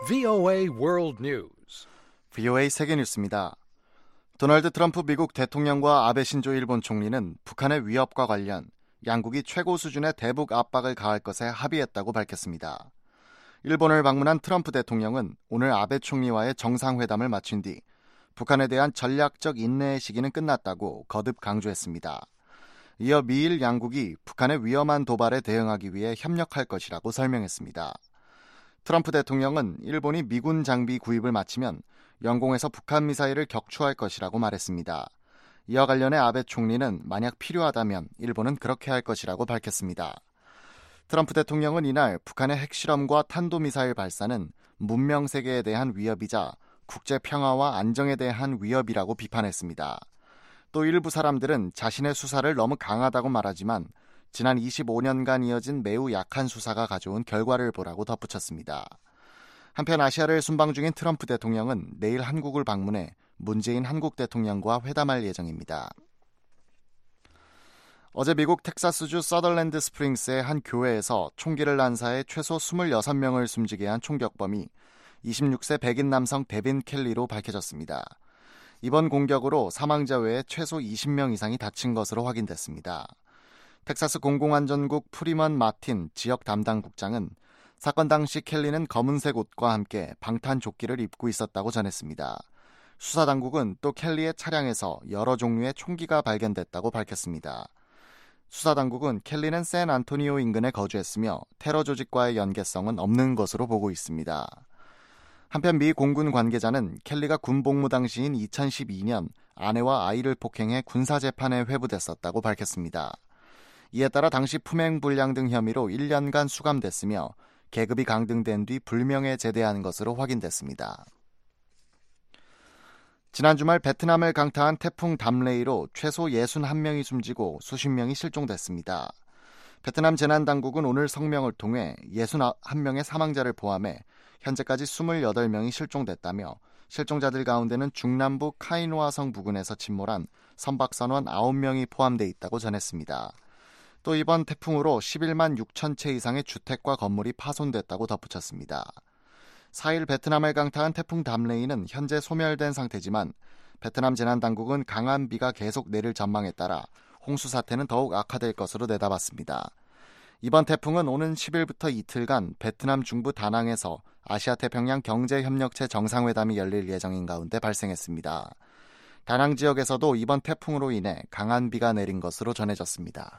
VOA World News. VOA 세계뉴스입니다. 도널드 트럼프 미국 대통령과 아베 신조 일본 총리는 북한의 위협과 관련 양국이 최고 수준의 대북 압박을 가할 것에 합의했다고 밝혔습니다. 일본을 방문한 트럼프 대통령은 오늘 아베 총리와의 정상회담을 마친 뒤 북한에 대한 전략적 인내의 시기는 끝났다고 거듭 강조했습니다. 이어 미일 양국이 북한의 위험한 도발에 대응하기 위해 협력할 것이라고 설명했습니다. 트럼프 대통령은 일본이 미군 장비 구입을 마치면 영공에서 북한 미사일을 격추할 것이라고 말했습니다. 이와 관련해 아베 총리는 만약 필요하다면 일본은 그렇게 할 것이라고 밝혔습니다. 트럼프 대통령은 이날 북한의 핵실험과 탄도미사일 발사는 문명 세계에 대한 위협이자 국제 평화와 안정에 대한 위협이라고 비판했습니다. 또 일부 사람들은 자신의 수사를 너무 강하다고 말하지만 지난 25년간 이어진 매우 약한 수사가 가져온 결과를 보라고 덧붙였습니다. 한편 아시아를 순방 중인 트럼프 대통령은 내일 한국을 방문해 문재인 한국 대통령과 회담할 예정입니다. 어제 미국 텍사스주 서덜랜드 스프링스의 한 교회에서 총기를 난사해 최소 26명을 숨지게 한 총격범이 26세 백인 남성 데빈 켈리로 밝혀졌습니다. 이번 공격으로 사망자 외에 최소 20명 이상이 다친 것으로 확인됐습니다. 텍사스 공공안전국 프리먼 마틴 지역 담당국장은 사건 당시 켈리는 검은색 옷과 함께 방탄조끼를 입고 있었다고 전했습니다. 수사당국은 또 켈리의 차량에서 여러 종류의 총기가 발견됐다고 밝혔습니다. 수사당국은 켈리는 샌안토니오 인근에 거주했으며 테러 조직과의 연계성은 없는 것으로 보고 있습니다. 한편 미 공군 관계자는 켈리가 군복무 당시인 2012년 아내와 아이를 폭행해 군사재판에 회부됐었다고 밝혔습니다. 이에 따라 당시 품행불량 등 혐의로 1년간 수감됐으며 계급이 강등된 뒤 불명예 제대한 것으로 확인됐습니다. 지난 주말 베트남을 강타한 태풍 담레이로 최소 61명이 숨지고 수십 명이 실종됐습니다. 베트남 재난당국은 오늘 성명을 통해 61명의 사망자를 포함해 현재까지 28명이 실종됐다며 실종자들 가운데는 중남부 카이노아성 부근에서 침몰한 선박선원 9명이 포함돼 있다고 전했습니다. 또 이번 태풍으로 11만 6천 채 이상의 주택과 건물이 파손됐다고 덧붙였습니다. 4일 베트남을 강타한 태풍 담레이는 현재 소멸된 상태지만 베트남 재난당국은 강한 비가 계속 내릴 전망에 따라 홍수 사태는 더욱 악화될 것으로 내다봤습니다. 이번 태풍은 오는 10일부터 이틀간 베트남 중부 다낭에서 아시아태평양 경제협력체 정상회담이 열릴 예정인 가운데 발생했습니다. 다낭 지역에서도 이번 태풍으로 인해 강한 비가 내린 것으로 전해졌습니다.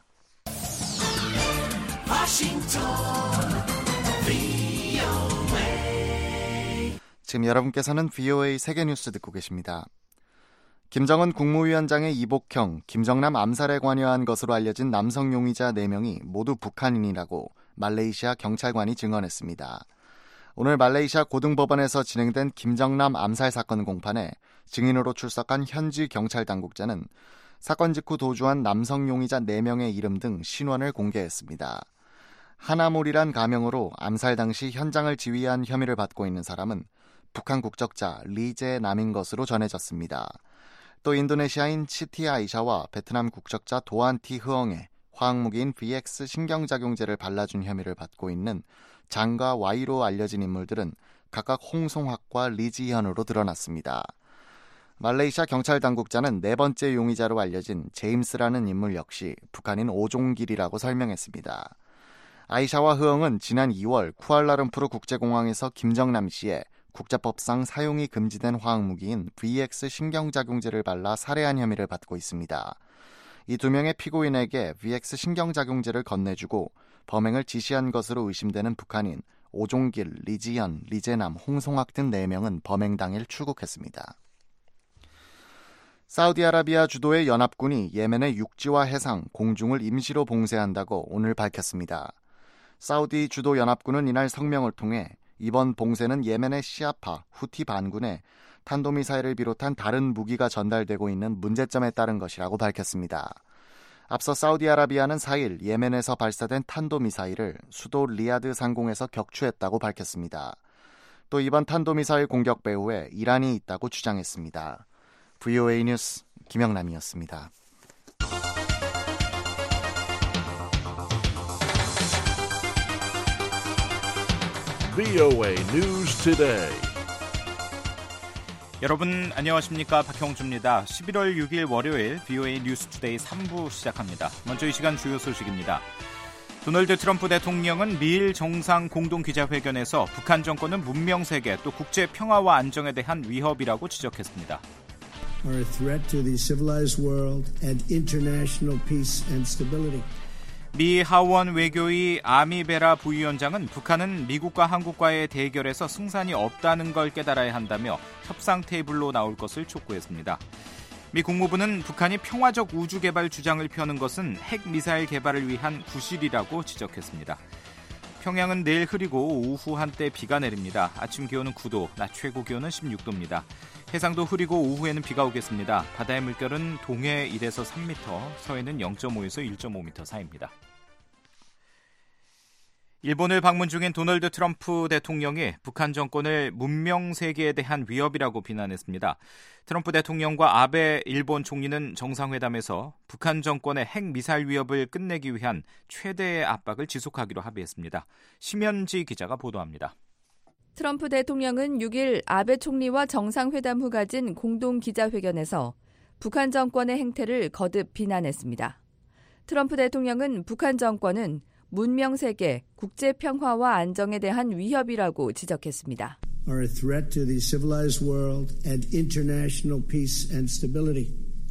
지금 여러분께서는 VOA 세계뉴스 듣고 계십니다. 김정은 국무위원장의 이복형, 김정남 암살에 관여한 것으로 알려진 남성 용의자 4명이 모두 북한인이라고 말레이시아 경찰관이 증언했습니다. 오늘 말레이시아 고등법원에서 진행된 김정남 암살 사건 공판에 증인으로 출석한 현지 경찰 당국자는 사건 직후 도주한 남성 용의자 4명의 이름 등 신원을 공개했습니다. 하나몰이란 가명으로 암살 당시 현장을 지휘한 혐의를 받고 있는 사람은 북한 국적자 리제 남인 것으로 전해졌습니다. 또 인도네시아인 시티 아이샤와 베트남 국적자 도안티 흐엉에 화학무기인 VX 신경작용제를 발라준 혐의를 받고 있는 장과 Y로 알려진 인물들은 각각 홍송학과 리지현으로 드러났습니다. 말레이시아 경찰 당국자는 4번째 용의자로 알려진 제임스라는 인물 역시 북한인 오종길이라고 설명했습니다. 아이샤와 흐엉은 지난 2월 쿠알라룸푸르 국제공항에서 김정남 씨의 국제법상 사용이 금지된 화학무기인 VX 신경작용제를 발라 살해한 혐의를 받고 있습니다. 이 2명의 피고인에게 VX 신경작용제를 건네주고 범행을 지시한 것으로 의심되는 북한인 오종길, 리지현, 리제남, 홍송학 등 4명은 범행 당일 출국했습니다. 사우디아라비아 주도의 연합군이 예멘의 육지와 해상, 공중을 임시로 봉쇄한다고 오늘 밝혔습니다. 사우디 주도 연합군은 이날 성명을 통해 이번 봉쇄는 예멘의 시아파, 후티 반군에 탄도미사일을 비롯한 다른 무기가 전달되고 있는 문제점에 따른 것이라고 밝혔습니다. 앞서 사우디아라비아는 4일 예멘에서 발사된 탄도미사일을 수도 리야드 상공에서 격추했다고 밝혔습니다. 또 이번 탄도미사일 공격 배후에 이란이 있다고 주장했습니다. VOA 뉴스 김영남이었습니다. VOA News Today. 여러분 안녕하십니까? 박형주입니다. 11월 6일 월요일 VOA 뉴스 투데이 3부 시작합니다. 먼저 이 시간 주요 소식입니다. 도널드 트럼프 대통령은 미일 정상 공동기자회견에서 북한 정권은 문명세계 또 국제 평화와 안정에 대한 위협이라고 지적했습니다. are a threat to the civilized world and international peace and stability. 미 하원 외교위 아미베라 부위원장은 북한은 미국과 한국과의 대결에서 승산이 없다는 걸 깨달아야 한다며 협상 테이블로 나올 것을 촉구했습니다. 미 국무부는 북한이 평화적 우주 개발 주장을 펴는 것은 핵 미사일 개발을 위한 구실이라고 지적했습니다. 평양은 내일 흐리고 오후 한때 비가 내립니다. 아침 기온은 9도, 낮 최고 기온은 16도입니다. 해상도 흐리고 오후에는 비가 오겠습니다. 바다의 물결은 동해 1에서 3m, 서해는 0.5에서 1.5m 사이입니다. 일본을 방문 중인 도널드 트럼프 대통령이 북한 정권을 문명세계에 대한 위협이라고 비난했습니다. 트럼프 대통령과 아베 일본 총리는 정상회담에서 북한 정권의 핵미사일 위협을 끝내기 위한 최대의 압박을 지속하기로 합의했습니다. 심현지 기자가 보도합니다. 트럼프 대통령은 6일 아베 총리와 정상회담 후 가진 공동기자회견에서 북한 정권의 행태를 거듭 비난했습니다. 트럼프 대통령은 북한 정권은 문명세계, 국제평화와 안정에 대한 위협이라고 지적했습니다. are a threat to the civilized world and international peace and stability.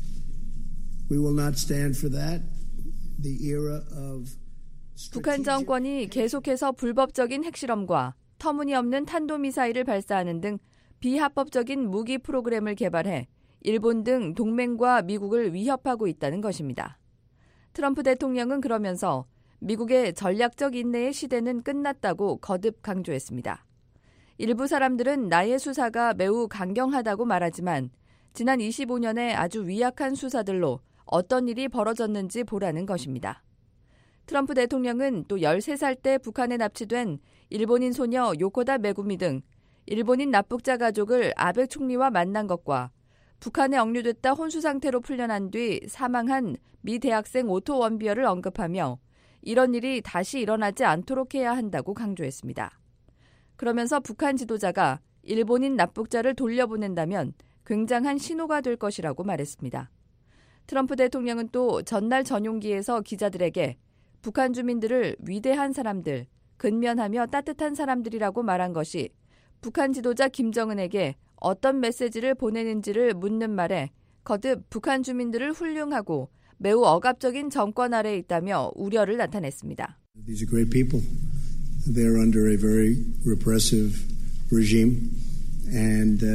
We will not stand for that. The era of 북한 정권이 계속해서 불법적인 핵실험과 터무니없는 탄도미사일을 발사하는 등 비합법적인 무기 프로그램을 개발해 일본 등 동맹과 미국을 위협하고 있다는 것입니다. 트럼프 대통령은 그러면서 미국의 전략적 인내의 시대는 끝났다고 거듭 강조했습니다. 일부 사람들은 나의 수사가 매우 강경하다고 말하지만 지난 25년의 아주 위약한 수사들로 어떤 일이 벌어졌는지 보라는 것입니다. 트럼프 대통령은 또 13살 때 북한에 납치된 일본인 소녀 요코다 메구미 등 일본인 납북자 가족을 아베 총리와 만난 것과 북한에 억류됐다 혼수 상태로 풀려난 뒤 사망한 미 대학생 오토 원비어를 언급하며 이런 일이 다시 일어나지 않도록 해야 한다고 강조했습니다. 그러면서 북한 지도자가 일본인 납북자를 돌려보낸다면 굉장한 신호가 될 것이라고 말했습니다. 트럼프 대통령은 또 전날 전용기에서 기자들에게 북한 주민들을 위대한 사람들, 근면하며 따뜻한 사람들이라고 말한 것이 북한 지도자 김정은에게 어떤 메시지를 보내는지를 묻는 말에 거듭 북한 주민들을 훌륭하고 매우 억압적인 정권 아래에 있다며 우려를 나타냈습니다. These are great people. They're under a very repressive regime, and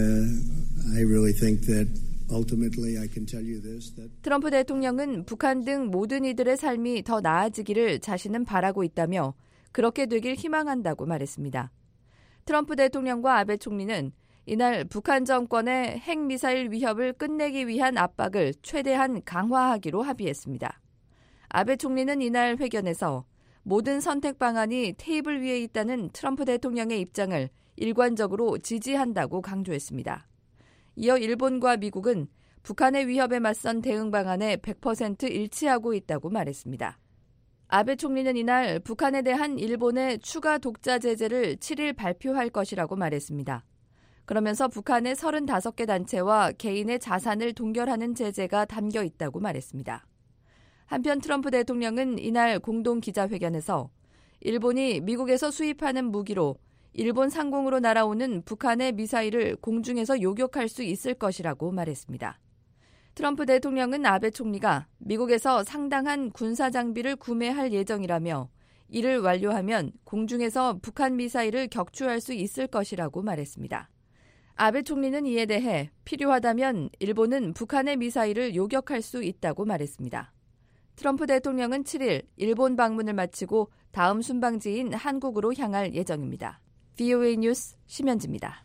I really think that ultimately I can tell you this. That 트럼프 대통령은 북한 등 모든 이들의 삶이 더 나아지기를 자신은 바라고 있다며 그렇게 되길 희망한다고 말했습니다. 트럼프 대통령과 아베 총리는 이날 북한 정권의 핵미사일 위협을 끝내기 위한 압박을 최대한 강화하기로 합의했습니다. 아베 총리는 이날 회견에서 모든 선택 방안이 테이블 위에 있다는 트럼프 대통령의 입장을 일관적으로 지지한다고 강조했습니다. 이어 일본과 미국은 북한의 위협에 맞선 대응 방안에 100% 일치하고 있다고 말했습니다. 아베 총리는 이날 북한에 대한 일본의 추가 독자 제재를 7일 발표할 것이라고 말했습니다. 그러면서 북한의 35개 단체와 개인의 자산을 동결하는 제재가 담겨 있다고 말했습니다. 한편 트럼프 대통령은 이날 공동기자회견에서 일본이 미국에서 수입하는 무기로 일본 상공으로 날아오는 북한의 미사일을 공중에서 요격할 수 있을 것이라고 말했습니다. 트럼프 대통령은 아베 총리가 미국에서 상당한 군사 장비를 구매할 예정이라며 이를 완료하면 공중에서 북한 미사일을 격추할 수 있을 것이라고 말했습니다. 아베 총리는 이에 대해 필요하다면 일본은 북한의 미사일을 요격할 수 있다고 말했습니다. 트럼프 대통령은 7일 일본 방문을 마치고 다음 순방지인 한국으로 향할 예정입니다. VOA 뉴스 심현지입니다.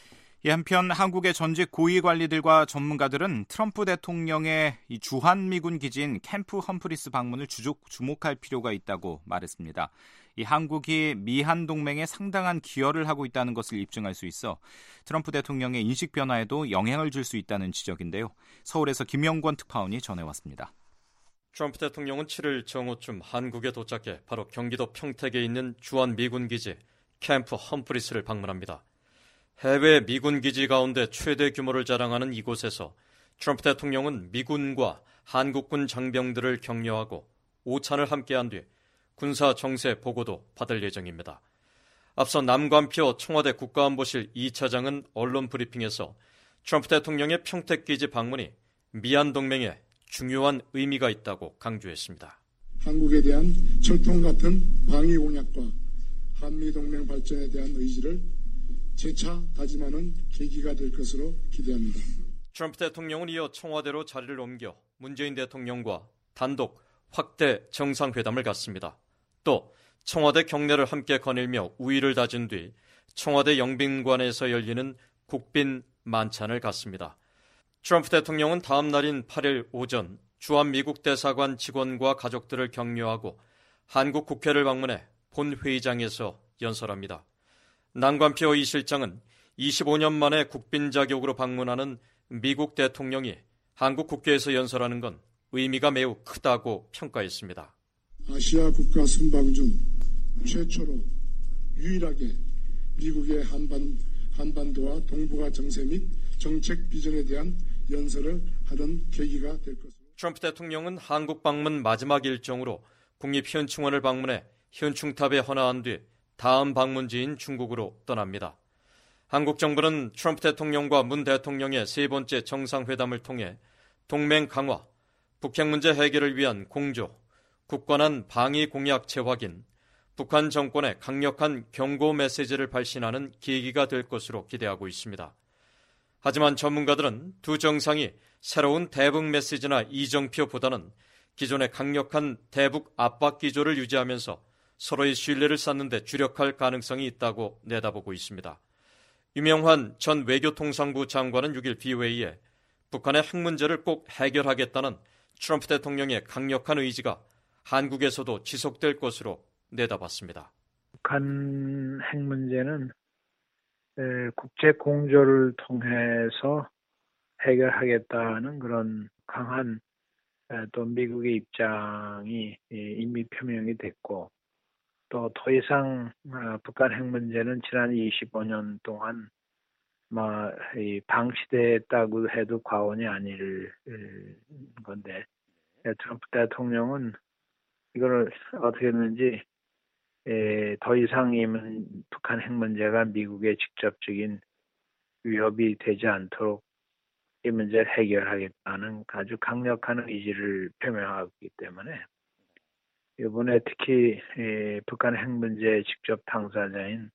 한편 한국의 전직 고위 관리들과 전문가들은 트럼프 대통령의 이 주한미군 기지인 캠프 험프리스 방문을 주목할 필요가 있다고 말했습니다. 이 한국이 미한 동맹에 상당한 기여를 하고 있다는 것을 입증할 수 있어 트럼프 대통령의 인식 변화에도 영향을 줄 수 있다는 지적인데요. 서울에서 김영권 특파원이 전해왔습니다. 트럼프 대통령은 7일 정오쯤 한국에 도착해 바로 경기도 평택에 있는 주한미군 기지 캠프 험프리스를 방문합니다. 해외 미군 기지 가운데 최대 규모를 자랑하는 이곳에서 트럼프 대통령은 미군과 한국군 장병들을 격려하고 오찬을 함께한 뒤 군사 정세 보고도 받을 예정입니다. 앞서 남관표 청와대 국가안보실 2차장은 언론 브리핑에서 트럼프 대통령의 평택기지 방문이 미얀 동맹에 중요한 의미가 있다고 강조했습니다. 한국에 대한 철통 같은 방위 공약과 한미동맹 발전에 대한 의지를 재차 다짐하는 계기가 될 것으로 기대합니다. 트럼프 대통령은 이어 청와대로 자리를 옮겨 문재인 대통령과 단독 확대 정상회담을 갖습니다. 또 청와대 경례를 함께 거닐며 우의를 다진 뒤 청와대 영빈관에서 열리는 국빈 만찬을 갖습니다. 트럼프 대통령은 다음 날인 8일 오전 주한미국 대사관 직원과 가족들을 격려하고 한국 국회를 방문해 본회의장에서 연설합니다. 남관표 이 실장은 25년 만에 국빈 자격으로 방문하는 미국 대통령이 한국 국회에서 연설하는 건 의미가 매우 크다고 평가했습니다. 아시아 국가 순방 중 최초로 유일하게 미국의 한반도와 동북아 정세 및 정책 비전에 대한 연설을 하던 계기가 될 것입니다. 트럼프 대통령은 한국 방문 마지막 일정으로 국립현충원을 방문해 현충탑에 헌화한 뒤 다음 방문지인 중국으로 떠납니다. 한국 정부는 트럼프 대통령과 문 대통령의 세 번째 정상회담을 통해 동맹 강화, 북핵 문제 해결을 위한 공조, 굳건한 방위 공약 재확인, 북한 정권에 강력한 경고 메시지를 발신하는 계기가 될 것으로 기대하고 있습니다. 하지만 전문가들은 두 정상이 새로운 대북 메시지나 이정표보다는 기존의 강력한 대북 압박 기조를 유지하면서 서로의 신뢰를 쌓는 데 주력할 가능성이 있다고 내다보고 있습니다. 유명한 전 외교통상부 장관은 6일 BOA에 북한의 핵 문제를 꼭 해결하겠다는 트럼프 대통령의 강력한 의지가 한국에서도 지속될 것으로 내다봤습니다. 북한 핵 문제는 국제 공조를 통해서 해결하겠다는 그런 강한 또 미국의 입장이 이미 표명이 됐고 또 더 이상 북한 핵 문제는 지난 25년 동안 방치됐다고 해도 과언이 아닐 건데 트럼프 대통령은 이거를 어떻게 했는지 더 이상 북한 핵 문제가 미국의 직접적인 위협이 되지 않도록 이 문제를 해결하겠다는 아주 강력한 의지를 표명하고 있기 때문에 이번에 특히 북한 핵 문제의 직접 당사자인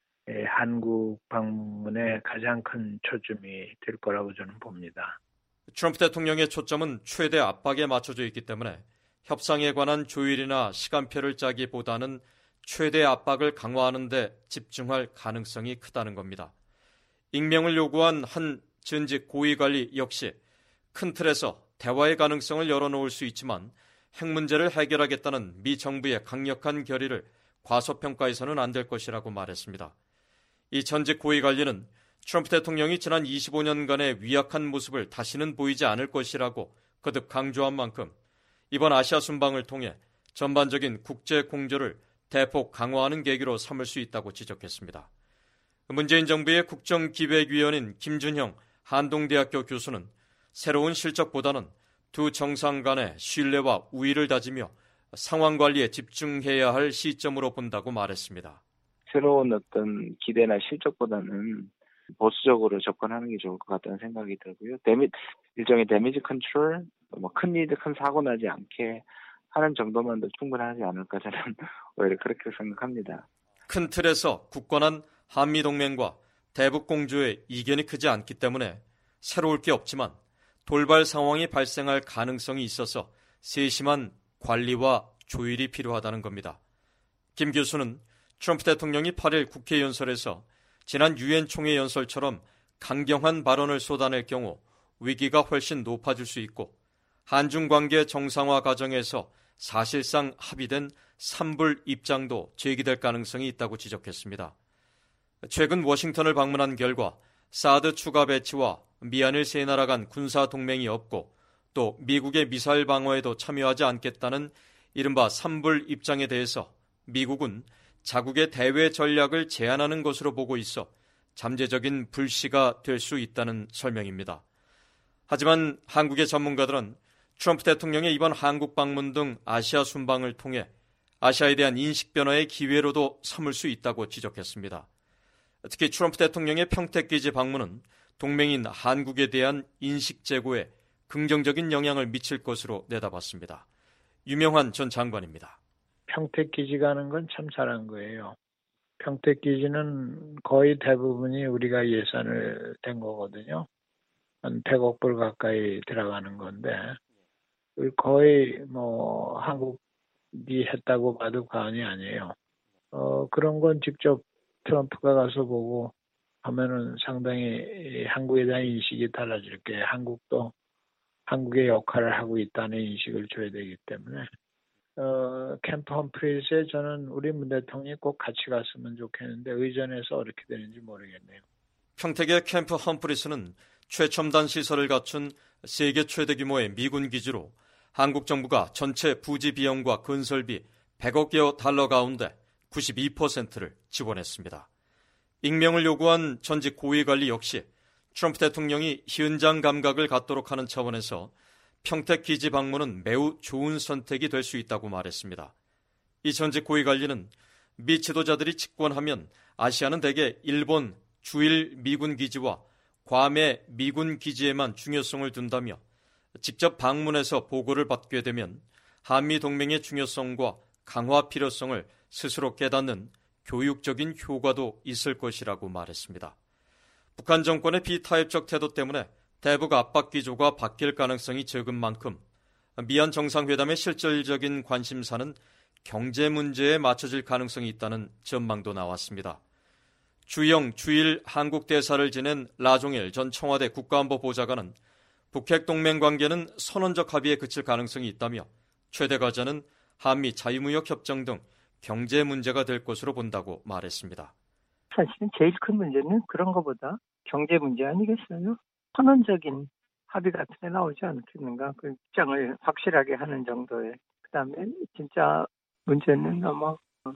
한국 방문에 가장 큰 초점이 될 거라고 저는 봅니다. 트럼프 대통령의 초점은 최대 압박에 맞춰져 있기 때문에 협상에 관한 조율이나 시간표를 짜기보다는 최대 압박을 강화하는 데 집중할 가능성이 크다는 겁니다. 익명을 요구한 한 전직 고위관리 역시 큰 틀에서 대화의 가능성을 열어놓을 수 있지만 핵 문제를 해결하겠다는 미 정부의 강력한 결의를 과소평가해서는 안 될 것이라고 말했습니다. 이 전직 고위관리는 트럼프 대통령이 지난 25년간의 위약한 모습을 다시는 보이지 않을 것이라고 거듭 강조한 만큼 이번 아시아 순방을 통해 전반적인 국제 공조를 대폭 강화하는 계기로 삼을 수 있다고 지적했습니다. 문재인 정부의 국정기획위원인 김준형 한동대학교 교수는 새로운 실적보다는 두 정상 간의 신뢰와 우위를 다지며 상황 관리에 집중해야 할 시점으로 본다고 말했습니다. 새로운 어떤 기대나 실적보다는 보수적으로 접근하는 게 좋을 것 같다는 생각이 들고요. 일종의 데미지 컨트롤, 큰 일, 큰 사고 나지 않게 하는 정도만도 충분하지 않을까 저는 오히려 그렇게 생각합니다. 큰 틀에서 굳건한 한미동맹과 대북 공조의 이견이 크지 않기 때문에 새로울 게 없지만 돌발 상황이 발생할 가능성이 있어서 세심한 관리와 조율이 필요하다는 겁니다. 김 교수는 트럼프 대통령이 8일 국회 연설에서 지난 유엔 총회 연설처럼 강경한 발언을 쏟아낼 경우 위기가 훨씬 높아질 수 있고 한중 관계 정상화 과정에서 사실상 합의된 산불 입장도 제기될 가능성이 있다고 지적했습니다. 최근 워싱턴을 방문한 결과 사드 추가 배치와 미한일 세 나라 간 군사 동맹이 없고 또 미국의 미사일 방어에도 참여하지 않겠다는 이른바 산불 입장에 대해서 미국은 자국의 대외 전략을 제한하는 것으로 보고 있어 잠재적인 불씨가 될 수 있다는 설명입니다. 하지만 한국의 전문가들은 트럼프 대통령의 이번 한국 방문 등 아시아 순방을 통해 아시아에 대한 인식 변화의 기회로도 삼을 수 있다고 지적했습니다. 특히 트럼프 대통령의 평택기지 방문은 동맹인 한국에 대한 인식 제고에 긍정적인 영향을 미칠 것으로 내다봤습니다. 유명한 전 장관입니다. 평택기지 가는 건 참 잘한 거예요. 평택기지는 거의 대부분이 우리가 예산을 댄 거거든요. 한 100억 불 가까이 들어가는 건데 거의 한국이 했다고 봐도 과언이 아니에요. 그런 건 직접 트럼프가 가서 보고 하면은 상당히 한국에 대한 인식이 달라질 게 한국도 한국의 역할을 하고 있다는 인식을 줘야 되기 때문에 캠프 험프리스에 저는 우리 문 대통령이 꼭 같이 갔으면 좋겠는데 의전에서 어떻게 되는지 모르겠네요. 평택의 캠프 험프리스는 최첨단 시설을 갖춘 세계 최대 규모의 미군 기지로 한국 정부가 전체 부지 비용과 건설비 100억여 달러 가운데 92%를 지원했습니다. 익명을 요구한 전직 고위관리 역시 트럼프 대통령이 현장 감각을 갖도록 하는 차원에서 평택 기지 방문은 매우 좋은 선택이 될 수 있다고 말했습니다. 이 전직 고위관리는 미 지도자들이 집권하면 아시아는 대개 일본 주일 미군 기지와 괌의 미군 기지에만 중요성을 둔다며 직접 방문해서 보고를 받게 되면 한미 동맹의 중요성과 강화 필요성을 스스로 깨닫는 교육적인 효과도 있을 것이라고 말했습니다. 북한 정권의 비타협적 태도 때문에 대북 압박 기조가 바뀔 가능성이 적은 만큼 미한 정상회담의 실질적인 관심사는 경제 문제에 맞춰질 가능성이 있다는 전망도 나왔습니다. 주영 주일 한국 대사를 지낸 라종일 전 청와대 국가안보보좌관은 북핵 동맹 관계는 선언적 합의에 그칠 가능성이 있다며 최대 과제는 한미 자유무역 협정 등 경제 문제가 될 것으로 본다고 말했습니다. 사실은 제일 큰 문제는 그런 것보다 경제 문제 아니겠어요? 선언적인 합의 같은 게 나오지 않겠는가? 그 입장을 확실하게 하는 정도의. 그다음에 진짜 문제는 아마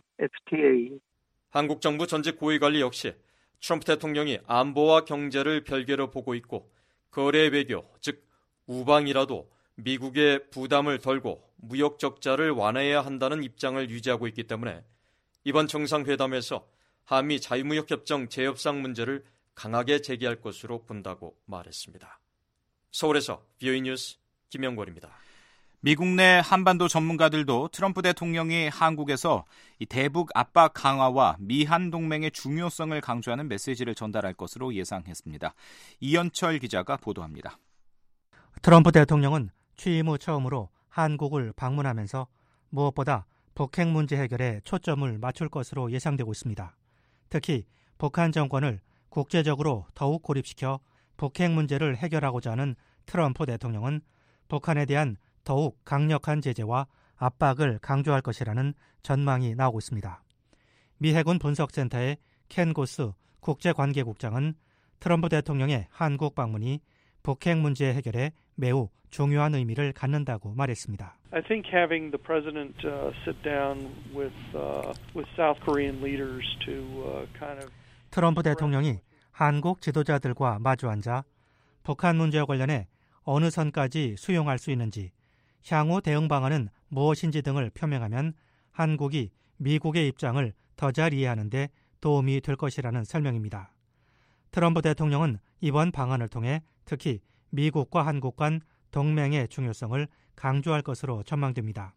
FTA. 한국 정부 전직 고위관리 역시 트럼프 대통령이 안보와 경제를 별개로 보고 있고 거래 외교, 즉 우방이라도 미국의 부담을 덜고 무역 적자를 완화해야 한다는 입장을 유지하고 있기 때문에 이번 정상회담에서 한미 자유무역협정 재협상 문제를 강하게 제기할 것으로 본다고 말했습니다. 서울에서 VOA 뉴스 김영권입니다. 미국 내 한반도 전문가들도 트럼프 대통령이 한국에서 이 대북 압박 강화와 미한 동맹의 중요성을 강조하는 메시지를 전달할 것으로 예상했습니다. 이현철 기자가 보도합니다. 트럼프 대통령은 취임 후 처음으로 한국을 방문하면서 무엇보다 북핵 문제 해결에 초점을 맞출 것으로 예상되고 있습니다. 특히 북한 정권을 국제적으로 더욱 고립시켜 북핵 문제를 해결하고자 하는 트럼프 대통령은 북한에 대한 더욱 강력한 제재와 압박을 강조할 것이라는 전망이 나오고 있습니다. 미 해군 분석센터의 켄 고스 국제관계국장은 트럼프 대통령의 한국 방문이 북핵 문제 해결에 매우 중요한 의미를 갖는다고 말했습니다. I think having the president sit down with South Korean leaders to kind of 트럼프 대통령이 한국 지도자들과 마주 앉아 북한 문제와 관련해 어느 선까지 수용할 수 있는지, 향후 대응 방안은 무엇인지 등을 표명하면 한국이 미국의 입장을 더 잘 이해하는 데 도움이 될 것이라는 설명입니다. 트럼프 대통령은 이번 방안을 통해 특히 미국과 한국 간 동맹의 중요성을 강조할 것으로 전망됩니다.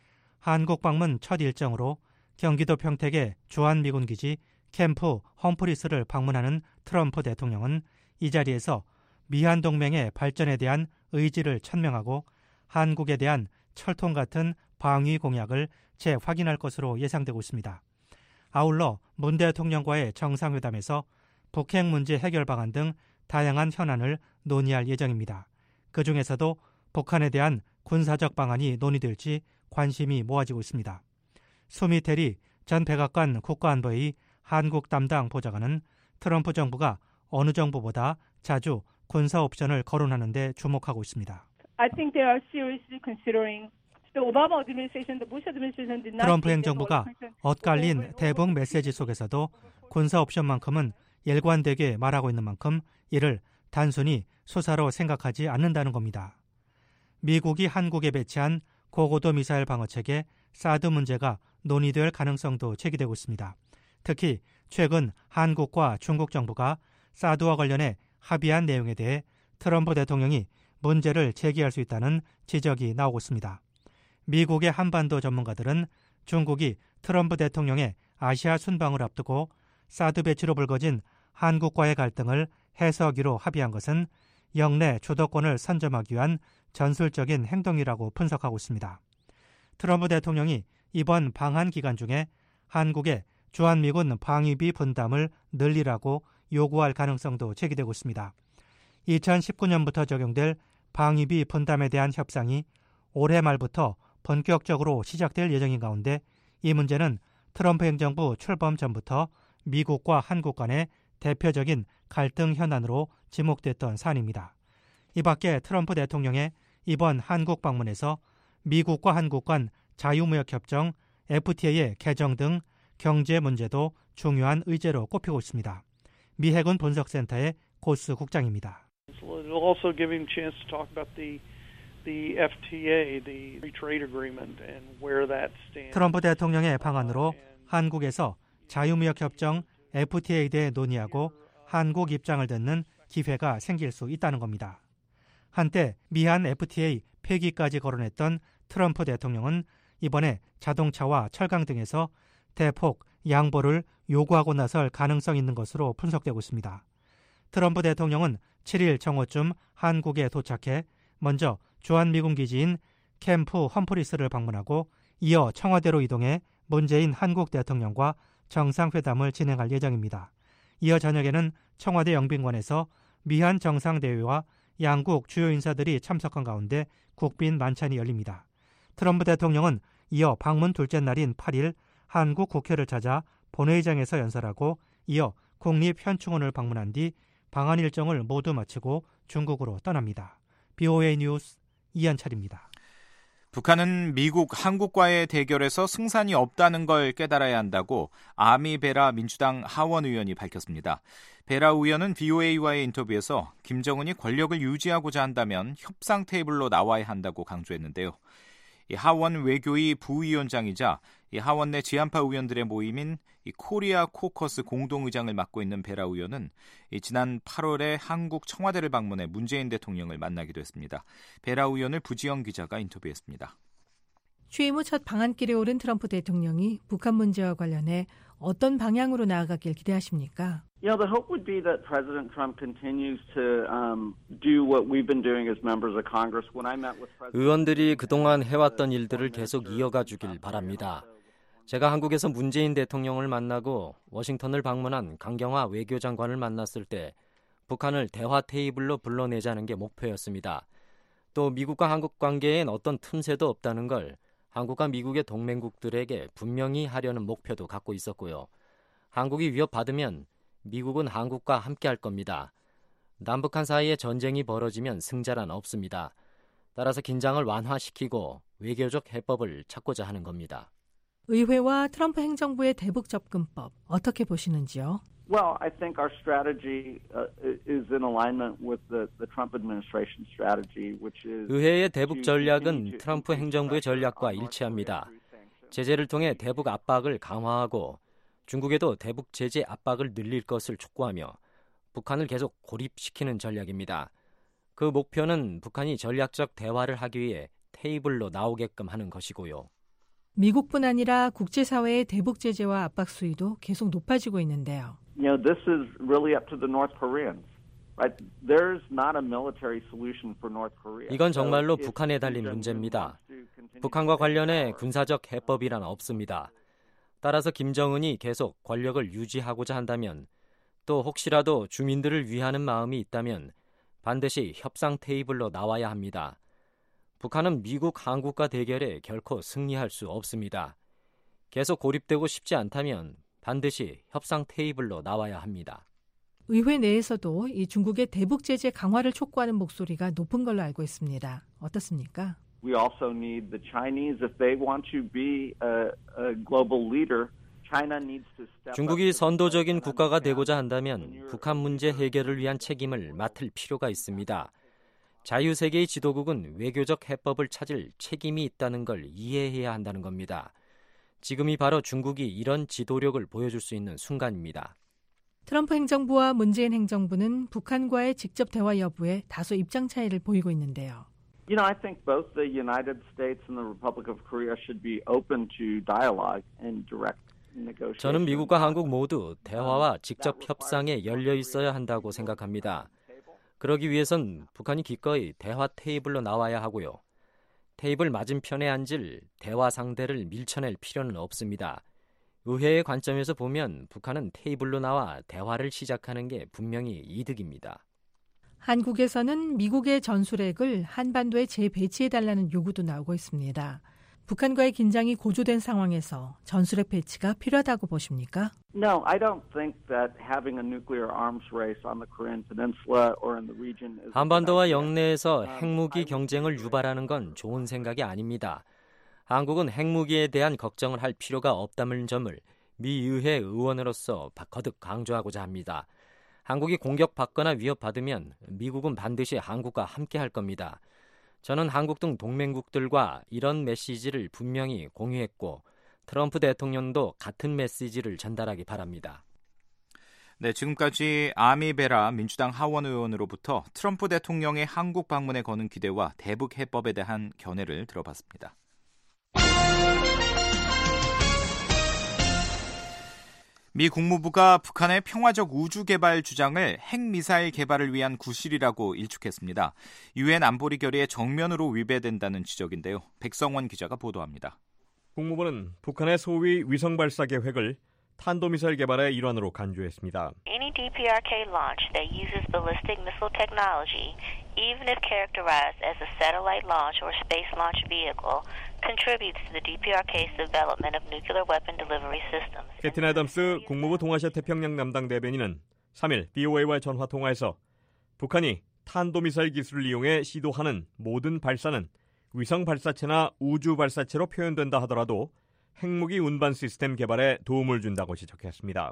한국 방문 첫 일정으로 경기도 평택의 주한미군기지 캠프 험프리스를 방문하는 트럼프 대통령은 이 자리에서 미한 동맹의 발전에 대한 의지를 천명하고 한국에 대한 철통 같은 방위 공약을 재확인할 것으로 예상되고 있습니다. 아울러 문 대통령과의 정상회담에서 북핵 문제 해결 방안 등 다양한 현안을 논의할 예정입니다. 그중에서도 북한에 대한 군사적 방안이 논의될지 관심이 모아지고 있습니다. 수미 테리 전 백악관 국가안보회의 한국 담당 보좌관은 트럼프 정부가 어느 정부보다 자주 군사 옵션을 거론하는 데 주목하고 있습니다. I think they are seriously considering 트럼프 행정부가 엇갈린 대북 메시지 속에서도 군사 옵션만큼은 일관되게 말하고 있는 만큼 이를 단순히 수사로 생각하지 않는다는 겁니다. 미국이 한국에 배치한 고고도 미사일 방어체계 사드 문제가 논의될 가능성도 제기되고 있습니다. 특히 최근 한국과 중국 정부가 사드와 관련해 합의한 내용에 대해 트럼프 대통령이 문제를 제기할 수 있다는 지적이 나오고 있습니다. 미국의 한반도 전문가들은 중국이 트럼프 대통령의 아시아 순방을 앞두고 사드 배치로 불거진 한국과의 갈등을 해소하기로 합의한 것은 영내 주도권을 선점하기 위한 전술적인 행동이라고 분석하고 있습니다. 트럼프 대통령이 이번 방한 기간 중에 한국의 주한미군 방위비 분담을 늘리라고 요구할 가능성도 제기되고 있습니다. 2019년부터 적용될 방위비 분담에 대한 협상이 올해 말부터 본격적으로 시작될 예정인 가운데 이 문제는 트럼프 행정부 출범 전부터 미국과 한국 간의 대표적인 갈등 현안으로 지목됐던 사안입니다. 이 밖에 트럼프 대통령의 이번 한국 방문에서 미국과 한국 간 자유무역협정 FTA의 개정 등 경제 문제도 중요한 의제로 꼽히고 있습니다. 미 해군 분석센터의 고스 국장입니다. 트럼프 대통령의 방안으로 한국에서 자유무역협정 FTA에 대해 논의하고 한국 입장을 듣는 기회가 생길 수 있다는 겁니다. 한때 미한 FTA 폐기까지 거론했던 트럼프 대통령은 이번에 자동차와 철강 등에서 대폭 양보를 요구하고 나설 가능성이 있는 것으로 분석되고 있습니다. 트럼프 대통령은 7일 정오쯤 한국에 도착해 먼저 주한미군 기지인 캠프 험프리스를 방문하고 이어 청와대로 이동해 문재인 한국 대통령과 정상회담을 진행할 예정입니다. 이어 저녁에는 청와대 영빈관에서 미한 정상대회와 양국 주요 인사들이 참석한 가운데 국빈 만찬이 열립니다. 트럼프 대통령은 이어 방문 둘째 날인 8일 한국 국회를 찾아 본회의장에서 연설하고 이어 국립현충원을 방문한 뒤 방한 일정을 모두 마치고 중국으로 떠납니다. BOA 뉴스 이한철입니다. 북한은 미국, 한국과의 대결에서 승산이 없다는 걸 깨달아야 한다고 아미 베라 민주당 하원 의원이 밝혔습니다. 베라 의원은 VOA와의 인터뷰에서 김정은이 권력을 유지하고자 한다면 협상 테이블로 나와야 한다고 강조했는데요. 이 하원 외교위 부위원장이자 이 하원 내 지한파 의원들의 모임인 이 코리아 코커스 공동의장을 맡고 있는 베라 의원은 지난 8월에 한국 청와대를 방문해 문재인 대통령을 만나기도 했습니다. 베라 의원을 부지영 기자가 인터뷰했습니다. 취임 후 첫 방한길에 오른 트럼프 대통령이 북한 문제와 관련해 어떤 방향으로 나아가길 기대하십니까? The hope would be that President Trump continues to do what we've been doing as members of Congress. When I met with President 의원들이 그동안 해왔던 일들을 계속 이어가 주길 바랍니다. 제가 한국에서 문재인 대통령을 만나고 워싱턴을 방문한 강경화 외교장관을 만났을 때 북한을 대화 테이블로 불러내자는 게 목표였습니다. 또 미국과 한국 관계엔 어떤 틈새도 없다는 걸 한국과 미국의 동맹국들에게 분명히 하려는 목표도 갖고 있었고요. 한국이 위협받으면 미국은 한국과 함께할 겁니다. 남북한 사이에 전쟁이 벌어지면 승자란 없습니다. 따라서 긴장을 완화시키고 외교적 해법을 찾고자 하는 겁니다. 의회와 트럼프 행정부의 대북 접근법 어떻게 보시는지요? Well, I think our strategy is in alignment with the Trump administration strategy, which is 의회의 대북 전략은 트럼프 행정부의 전략과 일치합니다. 제재를 통해 대북 압박을 강화하고 중국에도 대북 제재 압박을 늘릴 것을 촉구하며 북한을 계속 고립시키는 전략입니다. 그 목표는 북한이 전략적 대화를 하기 위해 테이블로 나오게끔 하는 것이고요. 미국뿐 아니라 국제사회의 대북 제재와 압박 수위도 계속 높아지고 있는데요. This is really up to the North Koreans. Right? There's not a military solution for North Korea. 이건 정말로 북한에 달린 문제입니다. 북한과 관련해 군사적 해법이란 없습니다. 따라서 김정은이 계속 권력을 유지하고자 한다면 또 혹시라도 주민들을 위하는 마음이 있다면 반드시 협상 테이블로 나와야 합니다. 북한은 미국, 한국과 대결에 결코 승리할 수 없습니다. 계속 고립되고 싶지 않다면 반드시 협상 테이블로 나와야 합니다. 의회 내에서도 이 중국의 대북 제재 강화를 촉구하는 목소리가 높은 걸로 알고 있습니다. 어떻습니까? We also need the Chinese if they want to be a global leader. China needs to step up. 중국이 선도적인 국가가 되고자 한다면 북한 문제 해결을 위한 책임을 맡을 필요가 있습니다. 자유세계의 지도국은 외교적 해법을 찾을 책임이 있다는 걸 이해해야 한다는 겁니다. 지금이 바로 중국이 이런 지도력을 보여줄 수 있는 순간입니다. 트럼프 행정부와 문재인 행정부는 북한과의 직접 대화 여부에 다소 입장 차이를 보이고 있는데요. You know, I think both the United States and the Republic of Korea should be open to dialogue and direct negotiation. 저는 미국과 한국 모두 대화와 직접 협상에 열려 있어야 한다고 생각합니다. 그러기 위해선 북한이 기꺼이 대화 테이블로 나와야 하고요. 테이블 맞은편에 앉을 대화 상대를 밀쳐낼 필요는 없습니다. 의회의 관점에서 보면 북한은 테이블로 나와 대화를 시작하는 게 분명히 이득입니다. 한국에서는 미국의 전술핵을 한반도에 재배치해달라는 요구도 나오고 있습니다. 북한과의 긴장이 고조된 상황에서 전술핵 배치가 필요하다고 보십니까? No, I don't think that having a nuclear arms race on the Korean Peninsula or in the region is 한반도와 영내에서 핵무기 경쟁을 유발하는 건 좋은 생각이 아닙니다. 한국은 핵무기에 대한 걱정을 할 필요가 없다는 점을 미 의회 의원으로서 거듭 강조하고자 합니다. 한국이 공격받거나 위협받으면 미국은 반드시 한국과 함께 할 겁니다. 저는 한국 등 동맹국들과 이런 메시지를 분명히 공유했고 트럼프 대통령도 같은 메시지를 전달하기 바랍니다. 네, 지금까지 아미 베라 민주당 하원 의원으로부터 트럼프 대통령의 한국 방문에 거는 기대와 대북 해법에 대한 견해를 들어봤습니다. 미 국무부가 북한의 평화적 우주 개발 주장을 핵미사일 개발을 위한 구실이라고 일축했습니다. 유엔 안보리 결의에 정면으로 위배된다는 지적인데요. 백성원 기자가 보도합니다. 국무부는 북한의 소위 위성 발사 계획을 탄도미사일 개발의 일환으로 간주했습니다. Any DPRK launch that uses ballistic missile technology, even if characterized as a satellite launch or space launch vehicle, contributes to the DPRK's development of nuclear weapon delivery systems. 캐틴 애덤스 국무부 동아시아 태평양 담당 대변인은 3일 BOA와 전화 통화에서 북한이 탄도미사일 기술을 이용해 시도하는 모든 발사는 위성 발사체나 우주 발사체로 표현된다 하더라도 핵무기 운반 시스템 개발에 도움을 준다고 지적했습니다.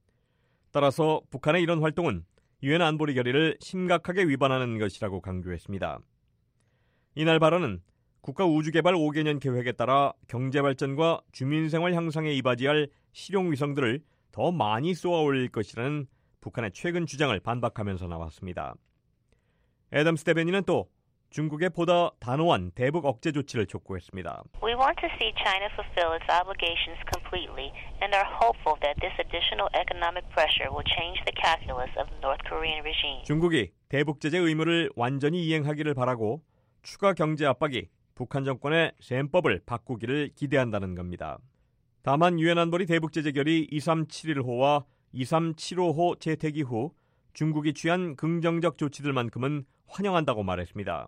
따라서 북한의 이런 활동은 유엔 안보리 결의를 심각하게 위반하는 것이라고 강조했습니다. 이날 발언은 국가 우주개발 5개년 계획에 따라 경제발전과 주민생활 향상에 이바지할 실용 위성들을 더 많이 쏘아 올릴 것이라는 북한의 최근 주장을 반박하면서 나왔습니다. 애덤스 대변인은 또 중국의 보다 단호한 대북 억제 조치를 촉구했습니다. We want to see China fulfill its obligations completely and are hopeful that this additional economic pressure will change the calculus of the North Korean regime. 중국이 대북 제재 의무를 완전히 이행하기를 바라고 추가 경제 압박이 북한 정권의 셈법을 바꾸기를 기대한다는 겁니다. 다만 유엔 안보리 대북 제재 결의 2371호와 2375호 채택 이후 중국이 취한 긍정적 조치들만큼은 환영한다고 말했습니다.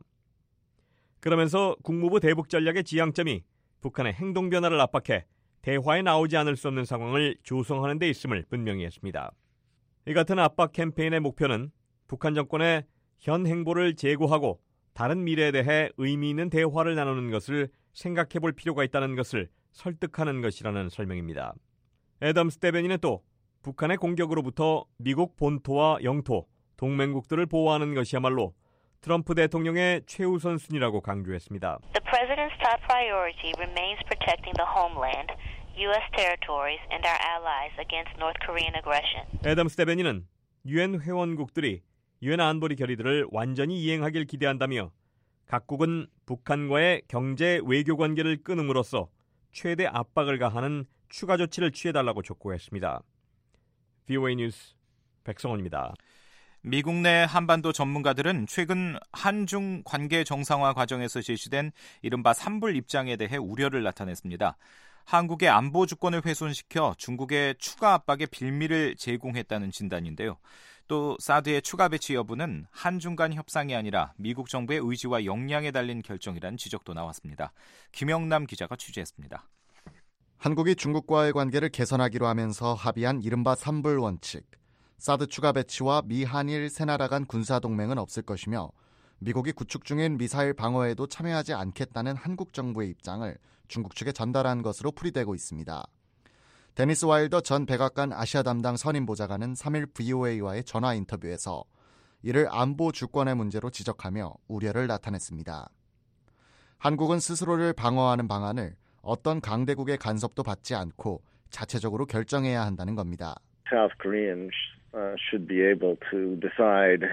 그러면서 국무부 대북 전략의 지향점이 북한의 행동 변화를 압박해 대화에 나오지 않을 수 없는 상황을 조성하는 데 있음을 분명히 했습니다. 이 같은 압박 캠페인의 목표는 북한 정권의 현 행보를 재고하고 다른 미래에 대해 의미 있는 대화를 나누는 것을 생각해 볼 필요가 있다는 것을 설득하는 것이라는 설명입니다. 애덤스 대변인은 또 북한의 공격으로부터 미국 본토와 영토, 동맹국들을 보호하는 것이야말로 트럼프 대통령의 최우선 순위라고 강조했습니다. The president's top priority remains protecting the homeland, U.S. territories, and our allies against North Korean aggression. 애덤스 대변인은 유엔 회원국들이 유엔 안보리 결의들을 완전히 이행하길 기대한다며 각국은 북한과의 경제 외교 관계를 끊음으로써 최대 압박을 가하는 추가 조치를 취해달라고 촉구했습니다. VOA 뉴스 백성원입니다. 미국 내 한반도 전문가들은 최근 한중 관계 정상화 과정에서 제시된 이른바 산불 입장에 대해 우려를 나타냈습니다. 한국의 안보 주권을 훼손시켜 중국의 추가 압박에 빌미를 제공했다는 진단인데요. 또 사드의 추가 배치 여부는 한중 간 협상이 아니라 미국 정부의 의지와 역량에 달린 결정이라는 지적도 나왔습니다. 김영남 기자가 취재했습니다. 한국이 중국과의 관계를 개선하기로 하면서 합의한 이른바 산불 원칙. 사드 추가 배치와 미, 한일 세 나라 간 군사동맹은 없을 것이며 미국이 구축 중인 미사일 방어에도 참여하지 않겠다는 한국 정부의 입장을 중국 측에 전달한 것으로 풀이되고 있습니다. 데니스 와일더 전 백악관 아시아 담당 선임 보좌관은 3일 VOA와의 전화 인터뷰에서 이를 안보 주권의 문제로 지적하며 우려를 나타냈습니다. 한국은 스스로를 방어하는 방안을 어떤 강대국의 간섭도 받지 않고 자체적으로 결정해야 한다는 겁니다. South Koreans should be able to decide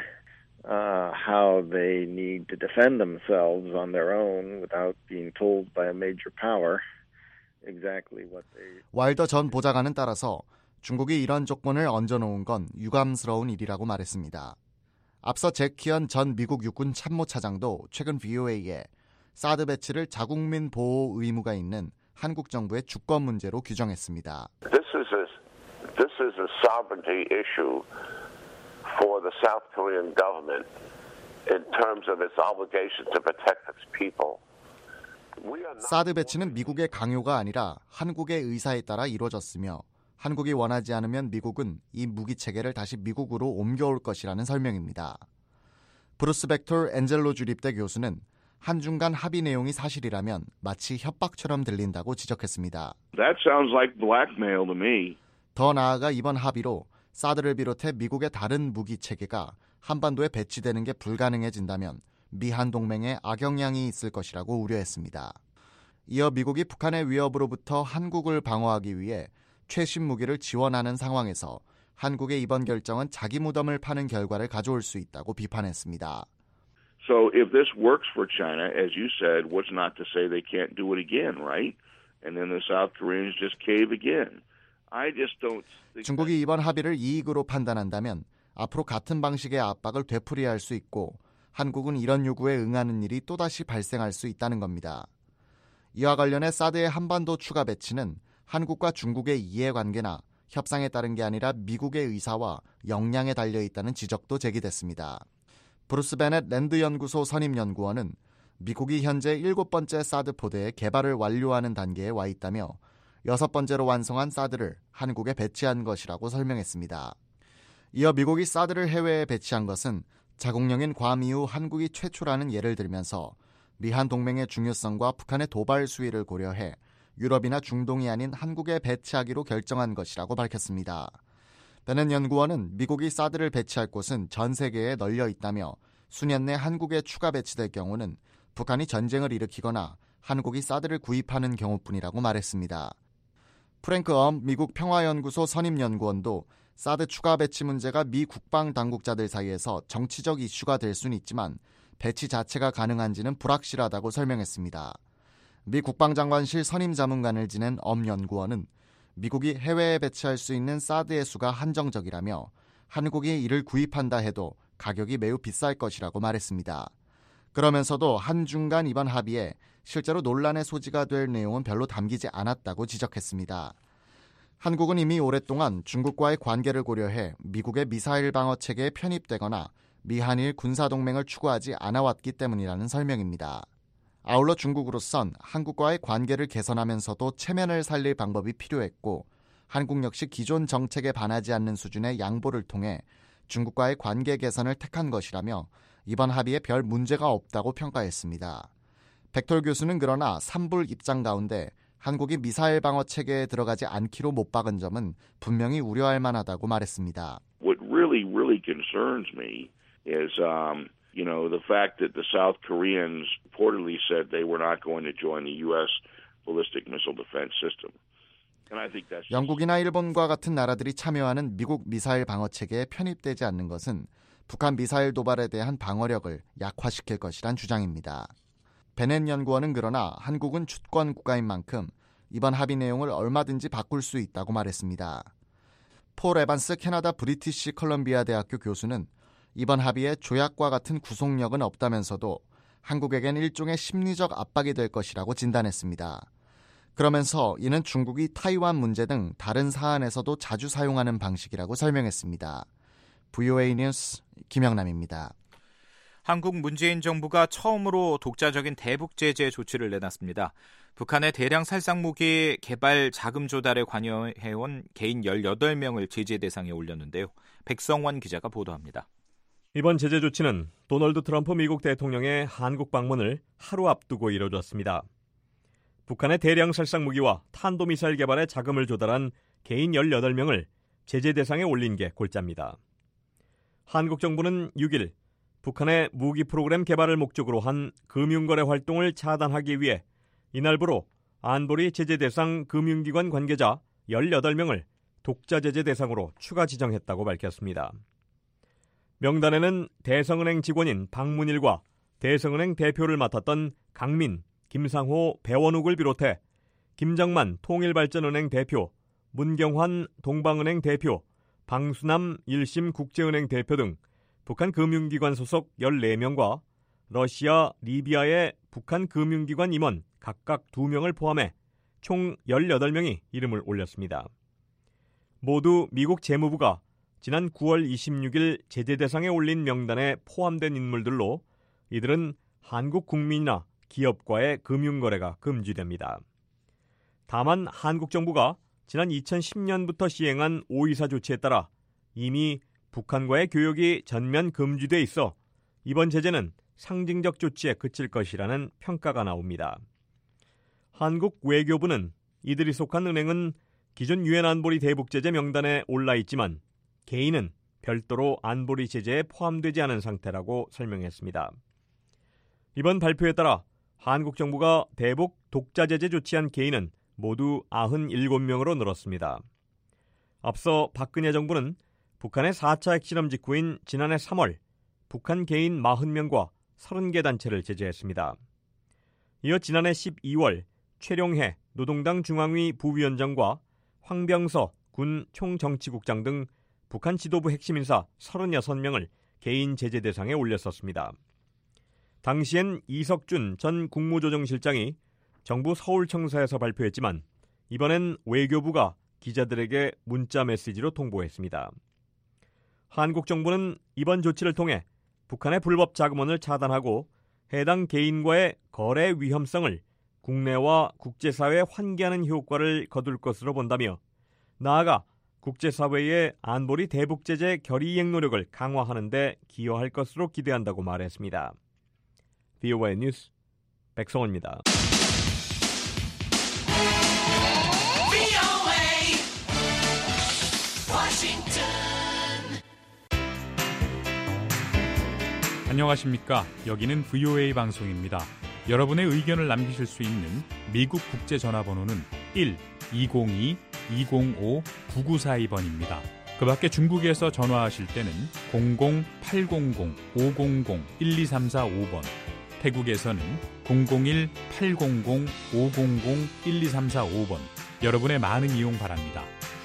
how they need to defend themselves on their own without being told by a major power exactly what they. 와일더 전 보좌관은 따라서 중국이 이런 조건을 얹어놓은 건 유감스러운 일이라고 말했습니다. 앞서 잭 키언 전 미국 육군 참모차장도 최근 VOA에 사드 배치를 자국민 보호 의무가 있는 한국 정부의 주권 문제로 규정했습니다. This is a sovereignty issue for the South Korean government in terms of its obligation to protect its people. 사드 배치는 미국의 강요가 아니라 한국의 의사에 따라 이루어졌으며 한국이 원하지 않으면 미국은 이 무기 체계를 다시 미국으로 옮겨올 것이라는 설명입니다. 브루스 벡톨 엔젤로 주립대 교수는 한중 간 합의 내용이 사실이라면 마치 협박처럼 들린다고 지적했습니다. That sounds like blackmail to me. 더 나아가 이번 합의로 사드를 비롯해 미국의 다른 무기 체계가 한반도에 배치되는 게 불가능해진다면 미한 동맹에 악영향이 있을 것이라고 우려했습니다. 이어 미국이 북한의 위협으로부터 한국을 방어하기 위해 최신 무기를 지원하는 상황에서 한국의 이번 결정은 자기 무덤을 파는 결과를 가져올 수 있다고 비판했습니다. So if this works for China, as you said, what's not to say they can't do it again, right? And then the South Koreans just cave again. I just don't think 중국이 이번 합의를 이익으로 판단한다면 앞으로 같은 방식의 압박을 되풀이할 수 있고 한국은 이런 요구에 응하는 일이 또다시 발생할 수 있다는 겁니다. 이와 관련해 사드의 한반도 추가 배치는 한국과 중국의 이해관계나 협상에 따른 게 아니라 미국의 의사와 역량에 달려있다는 지적도 제기됐습니다. 브루스 베넷 랜드연구소 선임연구원은 미국이 현재 7번째 사드 포대의 개발을 완료하는 단계에 와 있다며 6번째로 완성한 사드를 한국에 배치한 것이라고 설명했습니다. 이어 미국이 사드를 해외에 배치한 것은 자국령인 괌 이후 한국이 최초라는 예를 들면서 미한 동맹의 중요성과 북한의 도발 수위를 고려해 유럽이나 중동이 아닌 한국에 배치하기로 결정한 것이라고 밝혔습니다. 베넷 연구원은 미국이 사드를 배치할 곳은 전 세계에 널려 있다며 수년 내 한국에 추가 배치될 경우는 북한이 전쟁을 일으키거나 한국이 사드를 구입하는 경우뿐이라고 말했습니다. 프랭크 미국 평화연구소 선임연구원도 사드 추가 배치 문제가 미 국방 당국자들 사이에서 정치적 이슈가 될 수는 있지만 배치 자체가 가능한지는 불확실하다고 설명했습니다. 미 국방장관실 선임자문관을 지낸 연구원은 미국이 해외에 배치할 수 있는 사드의 수가 한정적이라며 한국이 이를 구입한다 해도 가격이 매우 비쌀 것이라고 말했습니다. 그러면서도 한중 간 이번 합의에 실제로 논란의 소지가 될 내용은 별로 담기지 않았다고 지적했습니다. 한국은 이미 오랫동안 중국과의 관계를 고려해 미국의 미사일 방어 체계에 편입되거나 미한일 군사동맹을 추구하지 않아왔기 때문이라는 설명입니다. 아울러 중국으로선 한국과의 관계를 개선하면서도 체면을 살릴 방법이 필요했고 한국 역시 기존 정책에 반하지 않는 수준의 양보를 통해 중국과의 관계 개선을 택한 것이라며 이번 합의에 별 문제가 없다고 평가했습니다. 벡톨 교수는 그러나 산불 입장 가운데 한국이 미사일 방어 체계에 들어가지 않기로 못 박은 점은 분명히 우려할 만하다고 말했습니다. What really concerns me is the fact that the South Koreans reportedly said they were not going to join the U.S. ballistic missile defense system. And I think that's 영국이나 일본과 같은 나라들이 참여하는 미국 미사일 방어 체계에 편입되지 않는 것은 북한 미사일 도발에 대한 방어력을 약화시킬 것이란 주장입니다. 베넷 연구원은 그러나 한국은 주권 국가인 만큼 이번 합의 내용을 얼마든지 바꿀 수 있다고 말했습니다. 폴 에반스 캐나다 브리티시 컬럼비아 대학교 교수는 이번 합의에 조약과 같은 구속력은 없다면서도 한국에겐 일종의 심리적 압박이 될 것이라고 진단했습니다. 그러면서 이는 중국이 타이완 문제 등 다른 사안에서도 자주 사용하는 방식이라고 설명했습니다. VOA 뉴스 김영남입니다. 한국 문재인 정부가 처음으로 독자적인 대북 제재 조치를 내놨습니다. 북한의 대량 살상무기 개발 자금 조달에 관여해온 개인 18명을 제재 대상에 올렸는데요. 백성원 기자가 보도합니다. 이번 제재 조치는 도널드 트럼프 미국 대통령의 한국 방문을 하루 앞두고 이뤄졌습니다. 북한의 대량 살상 무기와 탄도미사일 개발에 자금을 조달한 개인 18명을 제재 대상에 올린 게 골자입니다. 한국 정부는 6일 북한의 무기 프로그램 개발을 목적으로 한 금융거래 활동을 차단하기 위해 이날부로 안보리 제재 대상 금융기관 관계자 18명을 독자 제재 대상으로 추가 지정했다고 밝혔습니다. 명단에는 대성은행 직원인 박문일과 대성은행 대표를 맡았던 강민, 김상호, 배원욱을 비롯해 김정만 통일발전은행 대표, 문경환 동방은행 대표, 방수남 1심 국제은행 대표 등 북한 금융기관 소속 14명과 러시아, 리비아의 북한 금융기관 임원 각각 2명을 포함해 총 18명이 이름을 올렸습니다. 모두 미국 재무부가 지난 9월 26일 제재 대상에 올린 명단에 포함된 인물들로 이들은 한국 국민이나 기업과의 금융거래가 금지됩니다. 다만 한국 정부가 지난 2010년부터 시행한 524 조치에 따라 이미 북한과의 교역이 전면 금지돼 있어 이번 제재는 상징적 조치에 그칠 것이라는 평가가 나옵니다. 한국 외교부는 이들이 속한 은행은 기존 유엔 안보리 대북 제재 명단에 올라 있지만 개인은 별도로 안보리 제재에 포함되지 않은 상태라고 설명했습니다. 이번 발표에 따라 한국 정부가 대북 독자 제재 조치한 개인은 모두 97명으로 늘었습니다. 앞서 박근혜 정부는 북한의 4차 핵실험 직후인 지난해 3월 북한 개인 40명과 30개 단체를 제재했습니다. 이어 지난해 12월 최룡해 노동당 중앙위 부위원장과 황병서 군 총정치국장 등 북한 지도부 핵심 인사 36명을 개인 제재 대상에 올렸었습니다. 당시엔 이석준 전 국무조정실장이 정부 서울청사에서 발표했지만 이번엔 외교부가 기자들에게 문자 메시지로 통보했습니다. 한국 정부는 이번 조치를 통해 북한의 불법 자금원을 차단하고 해당 개인과의 거래 위험성을 국내와 국제사회에 환기하는 효과를 거둘 것으로 본다며 나아가 국제사회의 안보리 대북제재 결의이행 노력을 강화하는 데 기여할 것으로 기대한다고 말했습니다. VOA 뉴스 백성원입니다. 안녕하십니까. 여기는 VOA 방송입니다. 여러분의 의견을 남기실 수 있는 미국 국제전화번호는 1-202-205-9942번입니다. 그 밖에 중국에서 전화하실 때는 00-800-500-1234-5번, 태국에서는 001-800-500-1234-5번, 여러분의 많은 이용 바랍니다.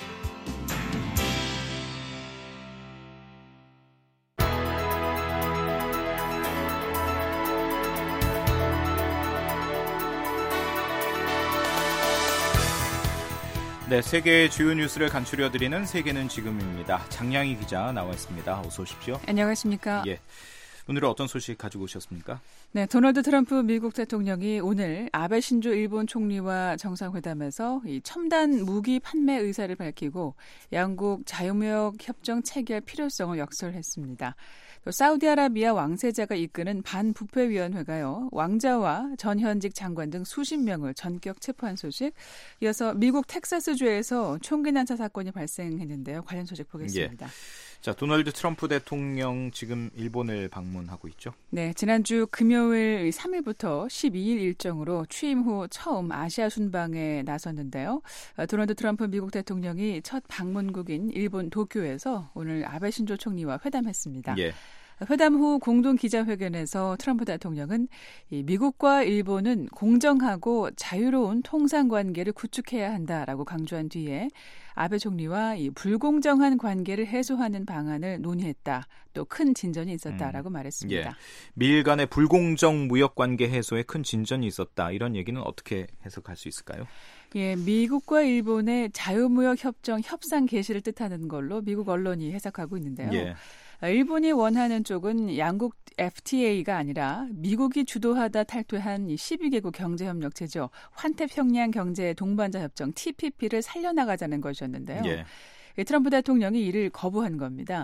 네, 세계의 주요 뉴스를 간추려드리는 세계는 지금입니다. 장량희 기자 나와 있습니다. 어서 오십시오. 안녕하십니까. 예, 오늘은 어떤 소식 가지고 오셨습니까? 네, 도널드 트럼프 미국 대통령이 오늘 아베 신조 일본 총리와 정상회담에서 이 첨단 무기 판매 의사를 밝히고 양국 자유무역 협정 체결 필요성을 역설했습니다. 또 사우디아라비아 왕세자가 이끄는 반부패위원회가요, 왕자와 전 현직 장관 등 수십 명을 전격 체포한 소식, 이어서 미국 텍사스주에서 총기 난사 사건이 발생했는데요. 관련 소식 보겠습니다. 예. 자, 도널드 트럼프 대통령 지금 일본을 방문하고 있죠? 네, 지난주 금요일 3일부터 12일 일정으로 취임 후 처음 아시아 순방에 나섰는데요. 도널드 트럼프 미국 대통령이 첫 방문국인 일본 도쿄에서 오늘 아베 신조 총리와 회담했습니다. 예. 회담 후 공동 기자회견에서 트럼프 대통령은 미국과 일본은 공정하고 자유로운 통상 관계를 구축해야 한다라고 강조한 뒤에 아베 총리와 이 불공정한 관계를 해소하는 방안을 논의했다. 또 큰 진전이 있었다라고 말했습니다. 예. 미일 간의 불공정 무역 관계 해소에 큰 진전이 있었다. 이런 얘기는 어떻게 해석할 수 있을까요? 예, 미국과 일본의 자유무역 협정 협상 개시를 뜻하는 걸로 미국 언론이 해석하고 있는데요. 예. 일본이 원하는 쪽은 양국 FTA가 아니라 미국이 주도하다 탈퇴한 12개국 경제협력 체조 환태평양 경제 동반자 협정 TPP를 살려나가자는 것이었는데요. 예. 트럼프 대통령이 이를 거부한 겁니다.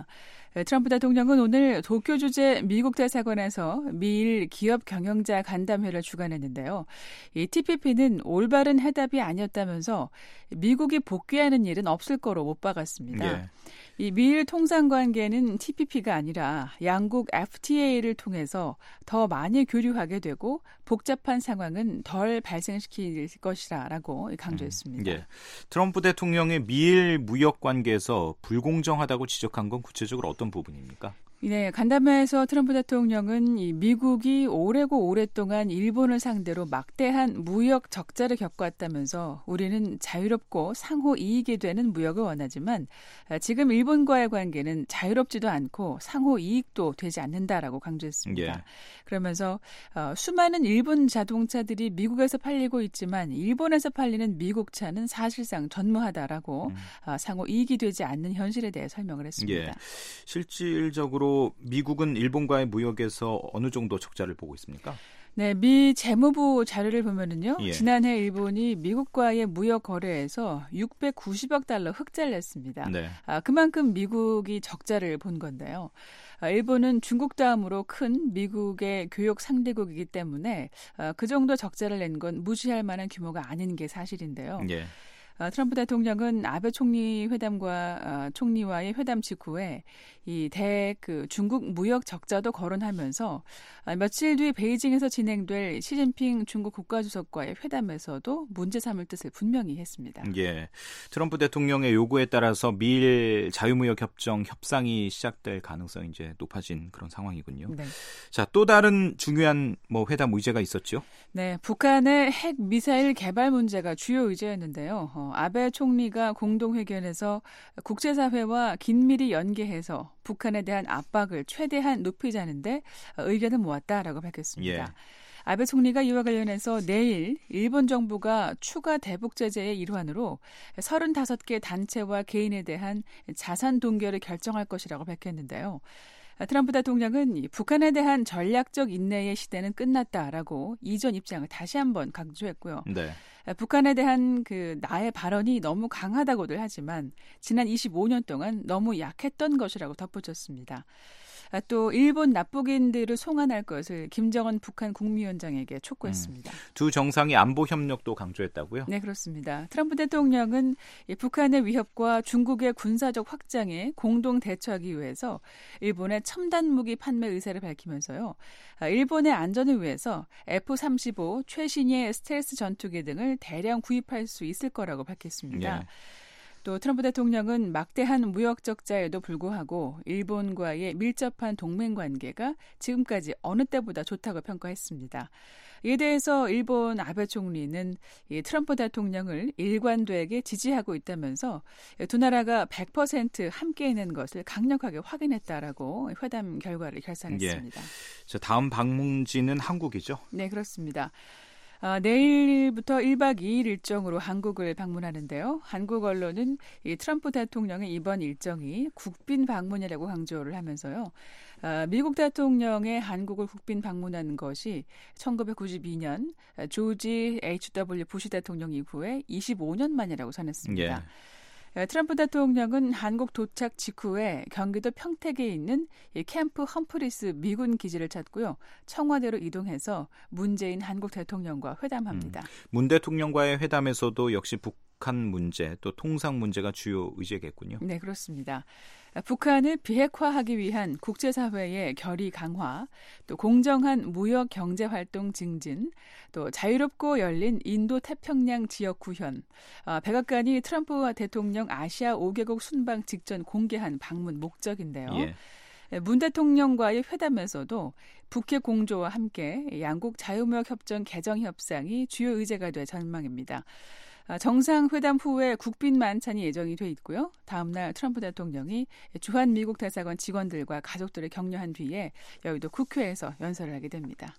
트럼프 대통령은 오늘 도쿄 주재 미국 대사관에서 미일 기업 경영자 간담회를 주관했는데요. 이 TPP는 올바른 해답이 아니었다면서 미국이 복귀하는 일은 없을 거로 못 박았습니다. 예. 이 미일 통상관계는 TPP가 아니라 양국 FTA를 통해서 더 많이 교류하게 되고 복잡한 상황은 덜 발생시킬 것이라고 강조했습니다. 예. 트럼프 대통령의 미일 무역 관계에서 불공정하다고 지적한 건 구체적으로 어떤 부분입니까? 네, 간담회에서 트럼프 대통령은 이 미국이 오래고 오랫동안 일본을 상대로 막대한 무역 적자를 겪어왔다면서 우리는 자유롭고 상호 이익이 되는 무역을 원하지만 지금 일본과의 관계는 자유롭지도 않고 상호 이익도 되지 않는다라고 강조했습니다. 예. 그러면서 수많은 일본 자동차들이 미국에서 팔리고 있지만 일본에서 팔리는 미국 차는 사실상 전무하다라고 상호 이익이 되지 않는 현실에 대해 설명을 했습니다. 예. 실질적으로 미국은 일본과의 무역에서 어느 정도 적자를 보고 있습니까? 네, 미 재무부 자료를 보면은요. 예. 지난해 일본이 미국과의 무역 거래에서 690억 달러 흑자를 냈습니다. 네. 그만큼 미국이 적자를 본 건데요. 일본은 중국 다음으로 큰 미국의 교역 상대국이기 때문에 그 정도 적자를 낸 건 무시할 만한 규모가 아닌 게 사실인데요. 예. 트럼프 대통령은 아베 총리와의 회담 직후에 이 중국 무역 적자도 거론하면서 며칠 뒤 베이징에서 진행될 시진핑 중국 국가주석과의 회담에서도 문제 삼을 뜻을 분명히 했습니다. 예, 트럼프 대통령의 요구에 따라서 미일 자유무역 협정 협상이 시작될 가능성이 이제 높아진 그런 상황이군요. 네. 자, 또 다른 중요한 회담 의제가 있었죠? 네, 북한의 핵 미사일 개발 문제가 주요 의제였는데요. 아베 총리가 공동회견에서 국제사회와 긴밀히 연계해서 북한에 대한 압박을 최대한 높이자는데 의견을 모았다라고 밝혔습니다. 예. 아베 총리가 이와 관련해서 내일 일본 정부가 추가 대북 제재의 일환으로 35개 단체와 개인에 대한 자산 동결을 결정할 것이라고 밝혔는데요. 트럼프 대통령은 북한에 대한 전략적 인내의 시대는 끝났다라고 이전 입장을 다시 한번 강조했고요. 네. 북한에 대한 나의 발언이 너무 강하다고들 하지만 지난 25년 동안 너무 약했던 것이라고 덧붙였습니다. 또 일본 납북인들을 송환할 것을 김정은 북한 국무위원장에게 촉구했습니다. 두 정상이 안보 협력도 강조했다고요? 네, 그렇습니다. 트럼프 대통령은 북한의 위협과 중국의 군사적 확장에 공동 대처하기 위해서 일본의 첨단 무기 판매 의사를 밝히면서요. 일본의 안전을 위해서 F-35 최신의 스텔스 전투기 등을 대량 구입할 수 있을 거라고 밝혔습니다. 예. 또 트럼프 대통령은 막대한 무역 적자에도 불구하고 일본과의 밀접한 동맹 관계가 지금까지 어느 때보다 좋다고 평가했습니다. 이에 대해서 일본 아베 총리는 트럼프 대통령을 일관되게 지지하고 있다면서 두 나라가 100% 함께 있는 것을 강력하게 확인했다라고 회담 결과를 결산했습니다. 예. 자, 다음 방문지는 한국이죠? 네, 그렇습니다. 내일부터 1박 2일 일정으로 한국을 방문하는데요. 한국 언론은 이 트럼프 대통령의 이번 일정이 국빈 방문이라고 강조를 하면서요. 미국 대통령의 한국을 국빈 방문한 것이 1992년 조지 H.W. 부시 대통령 이후에 25년 만이라고 전했습니다. 예. 트럼프 대통령은 한국 도착 직후에 경기도 평택에 있는 캠프 험프리스 미군 기지를 찾고요. 청와대로 이동해서 문재인 한국 대통령과 회담합니다. 문 대통령과의 회담에서도 역시 북한 문제 또 통상 문제가 주요 의제겠군요. 네, 그렇습니다. 북한을 비핵화하기 위한 국제사회의 결의 강화, 또 공정한 무역 경제 활동 증진, 또 자유롭고 열린 인도 태평양 지역 구현, 백악관이 트럼프 대통령 아시아 5개국 순방 직전 공개한 방문 목적인데요. 예. 문 대통령과의 회담에서도 북핵 공조와 함께 양국 자유무역 협정 개정 협상이 주요 의제가 될 전망입니다. 정상회담 후에 국빈 만찬이 예정이 돼 있고요. 다음 날 트럼프 대통령이 주한 미국 대사관 직원들과 가족들을 격려한 뒤에 여의도 국회에서 연설을 하게 됩니다.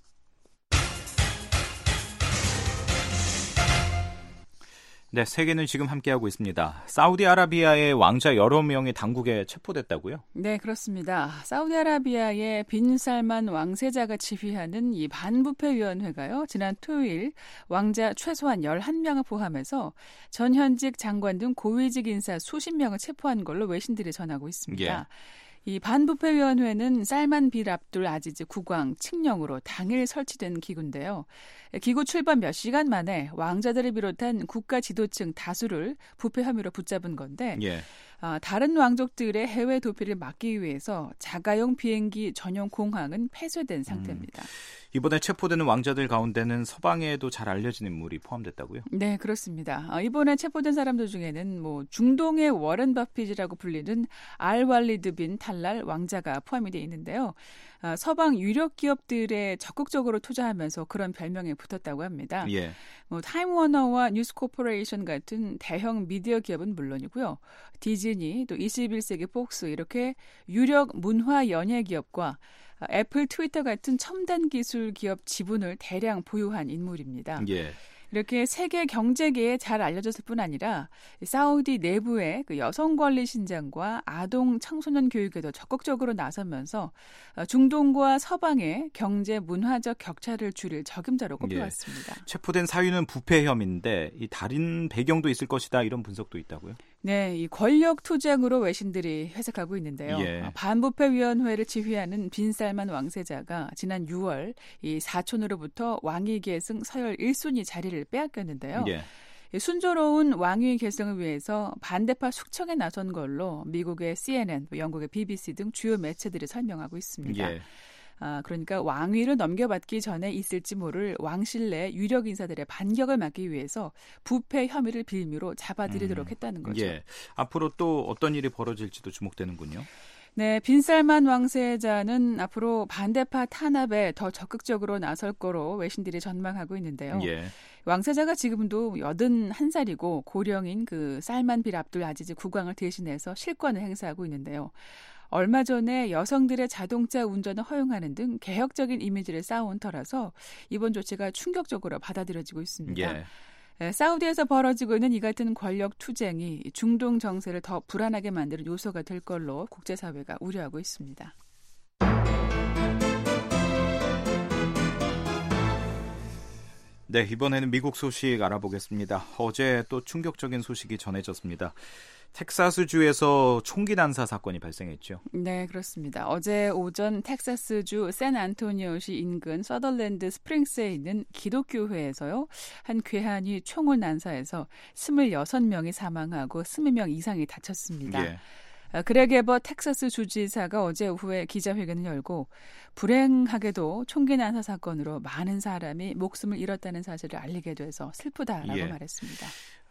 네, 세계는 지금 함께하고 있습니다. 사우디아라비아의 왕자 여러 명이 당국에 체포됐다고요? 네, 그렇습니다. 사우디아라비아의 빈 살만 왕세자가 지휘하는 이 반부패위원회가요. 지난 토요일 왕자 최소한 11명을 포함해서 전 현직 장관 등 고위직 인사 수십 명을 체포한 걸로 외신들이 전하고 있습니다. 예. 이 반부패위원회는 살만 빌 압둘 아지즈 국왕 칙령으로 당일 설치된 기구인데요. 기구 출범 몇 시간 만에 왕자들을 비롯한 국가 지도층 다수를 부패 혐의로 붙잡은 건데 다른 왕족들의 해외 도피를 막기 위해서 자가용 비행기 전용 공항은 폐쇄된 상태입니다. 이번에 체포되는 왕자들 가운데는 서방에도 잘 알려진 인물이 포함됐다고요? 네, 그렇습니다. 이번에 체포된 사람들 중에는 중동의 워런 버핏이라고 불리는 알왈리드 빈 탈랄 왕자가 포함이 돼 있는데요. 서방 유력 기업들에 적극적으로 투자하면서 그런 별명에 붙었다고 합니다. 타임워너와 뉴스코퍼레이션 같은 대형 미디어 기업은 물론이고요. 디즈니, 또 21세기 폭스 이렇게 유력 문화 연예 기업과 애플, 트위터 같은 첨단 기술 기업 지분을 대량 보유한 인물입니다. 이렇게 세계 경제계에 잘 알려졌을 뿐 아니라 사우디 내부의 그 여성 권리 신장과 아동 청소년 교육에도 적극적으로 나서면서 중동과 서방의 경제 문화적 격차를 줄일 적임자로 꼽혀왔습니다. 체포된 사유는 부패 혐의인데 이 다른 배경도 있을 것이다 이런 분석도 있다고요? 네, 이 권력 투쟁으로 외신들이 해석하고 있는데요. 반부패위원회를 지휘하는 빈살만 왕세자가 지난 6월 이 사촌으로부터 왕위 계승 서열 1순위 자리를 빼앗겼는데요. 순조로운 왕위 계승을 위해서 반대파 숙청에 나선 걸로 미국의 CNN, 영국의 BBC 등 주요 매체들이 설명하고 있습니다. 그러니까 왕위를 넘겨받기 전에 있을지 모를 왕실 내 유력 인사들의 반격을 막기 위해서 부패 혐의를 빌미로 잡아들이도록 했다는 거죠. 앞으로 또 어떤 일이 벌어질지도 주목되는군요. 네, 빈살만 왕세자는 앞으로 반대파 탄압에 더 적극적으로 나설 거로 외신들이 전망하고 있는데요. 왕세자가 지금도 81살이고 고령인 그 살만 빌 압둘 아지즈 국왕을 대신해서 실권을 행사하고 있는데요. 얼마 전에 여성들의 자동차 운전을 허용하는 등 개혁적인 이미지를 쌓아온 터라서 이번 조치가 충격적으로 받아들여지고 있습니다. 사우디에서 벌어지고 있는 이 같은 권력 투쟁이 중동 정세를 더 불안하게 만드는 요소가 될 걸로 국제사회가 우려하고 있습니다. 네, 이번에는 미국 소식 알아보겠습니다. 어제 또 충격적인 소식이 전해졌습니다. 텍사스주에서 총기 난사 사건이 발생했죠. 네, 그렇습니다. 어제 오전 텍사스주 샌안토니오시 인근 서덜랜드 스프링스에 있는 기독교회에서요. 한 괴한이 총을 난사해서 26명이 사망하고 20명 이상이 다쳤습니다. 그렉 에버 텍사스 주지사가 어제 오후에 기자회견을 열고 불행하게도 총기 난사 사건으로 많은 사람이 목숨을 잃었다는 사실을 알리게 돼서 슬프다라고 말했습니다.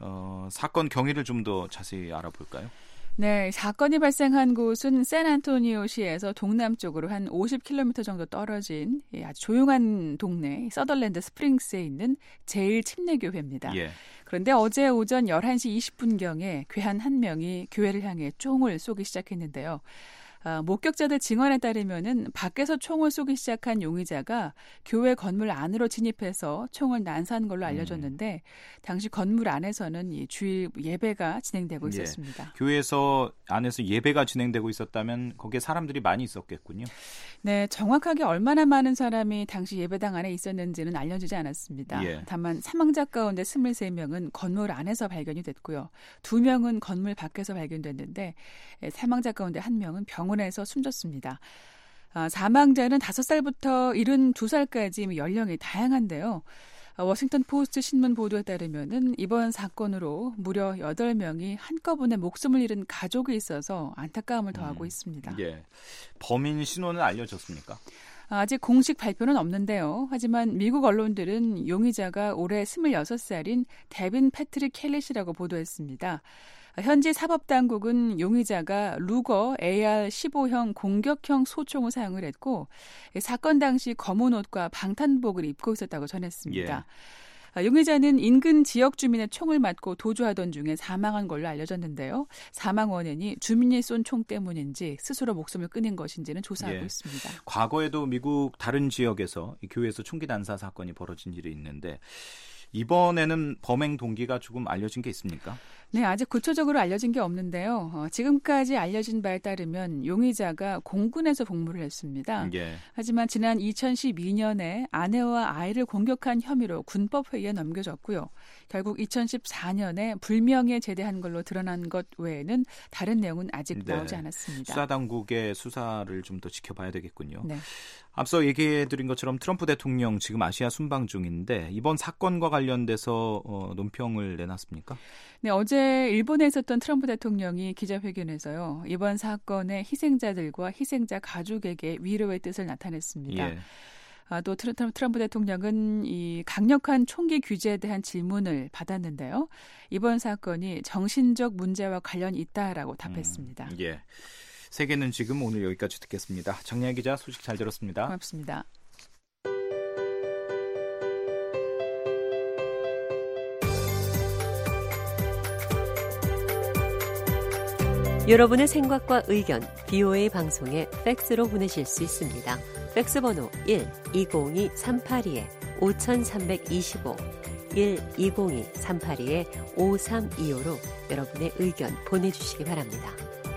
사건 경위를 좀 더 자세히 알아볼까요? 네, 사건이 발생한 곳은 샌안토니오시에서 동남쪽으로 한 50km 정도 떨어진 아주 조용한 동네 서덜랜드 스프링스에 있는 제1침례교회입니다. 그런데 어제 오전 11시 20분경에 괴한 한 명이 교회를 향해 총을 쏘기 시작했는데요. 목격자들 증언에 따르면은 밖에서 총을 쏘기 시작한 용의자가 교회 건물 안으로 진입해서 총을 난사한 걸로 알려졌는데 당시 건물 안에서는 이 주일 예배가 진행되고 있었습니다. 교회에서 안에서 예배가 진행되고 있었다면 거기에 사람들이 많이 있었겠군요. 네, 정확하게 얼마나 많은 사람이 당시 예배당 안에 있었는지는 알려지지 않았습니다. 다만 사망자 가운데 23명은 건물 안에서 발견이 됐고요. 2명은 건물 밖에서 발견됐는데 사망자 가운데 1명은 병원에서 숨졌습니다. 사망자는 5살부터 72살까지 연령이 다양한데요. 워싱턴 포스트 신문 보도에 따르면은 이번 사건으로 무려 8명이 한꺼번에 목숨을 잃은 가족이 있어서 안타까움을 더하고 있습니다. 범인 신원은 알려졌습니까? 아직 공식 발표는 없는데요. 하지만 미국 언론들은 용의자가 올해 26살인 데빈 패트릭 켈릿이라고 보도했습니다. 현지 사법당국은 용의자가 루거 AR-15형 공격형 소총을 사용을 했고 사건 당시 검은 옷과 방탄복을 입고 있었다고 전했습니다. 용의자는 인근 지역 주민의 총을 맞고 도주하던 중에 사망한 걸로 알려졌는데요. 사망 원인이 주민이 쏜 총 때문인지 스스로 목숨을 끊은 것인지는 조사하고 있습니다. 과거에도 미국 다른 지역에서 교회에서 총기 난사 사건이 벌어진 일이 있는데 이번에는 범행 동기가 조금 알려진 게 있습니까? 네, 아직 구체적으로 알려진 게 없는데요. 지금까지 알려진 바에 따르면 용의자가 공군에서 복무를 했습니다. 예. 하지만 지난 2012년에 아내와 아이를 공격한 혐의로 군법회의에 넘겨졌고요. 결국 2014년에 불명예 제대한 걸로 드러난 것 외에는 다른 내용은 아직 나오지 않았습니다. 수사당국의 수사를 좀 더 지켜봐야 되겠군요. 네. 앞서 얘기해드린 것처럼 트럼프 대통령 지금 아시아 순방 중인데 이번 사건과 관련돼서 논평을 내놨습니까? 네, 어제 일본에 있었던 트럼프 대통령이 기자회견에서요. 이번 사건의 희생자들과 희생자 가족에게 위로의 뜻을 나타냈습니다. 예. 또 트럼프 대통령은 이 강력한 총기 규제에 대한 질문을 받았는데요. 이번 사건이 정신적 문제와 관련이 있다라고 답했습니다. 예. 세계는 지금 오늘 여기까지 듣겠습니다. 정리아 기자 소식 잘 들었습니다. 고맙습니다. 여러분의 생각과 의견 VOA 방송에 팩스로 보내실 수 있습니다. 팩스 번호 1-202-382-5325 1-202-382-5325로 여러분의 의견 보내주시기 바랍니다.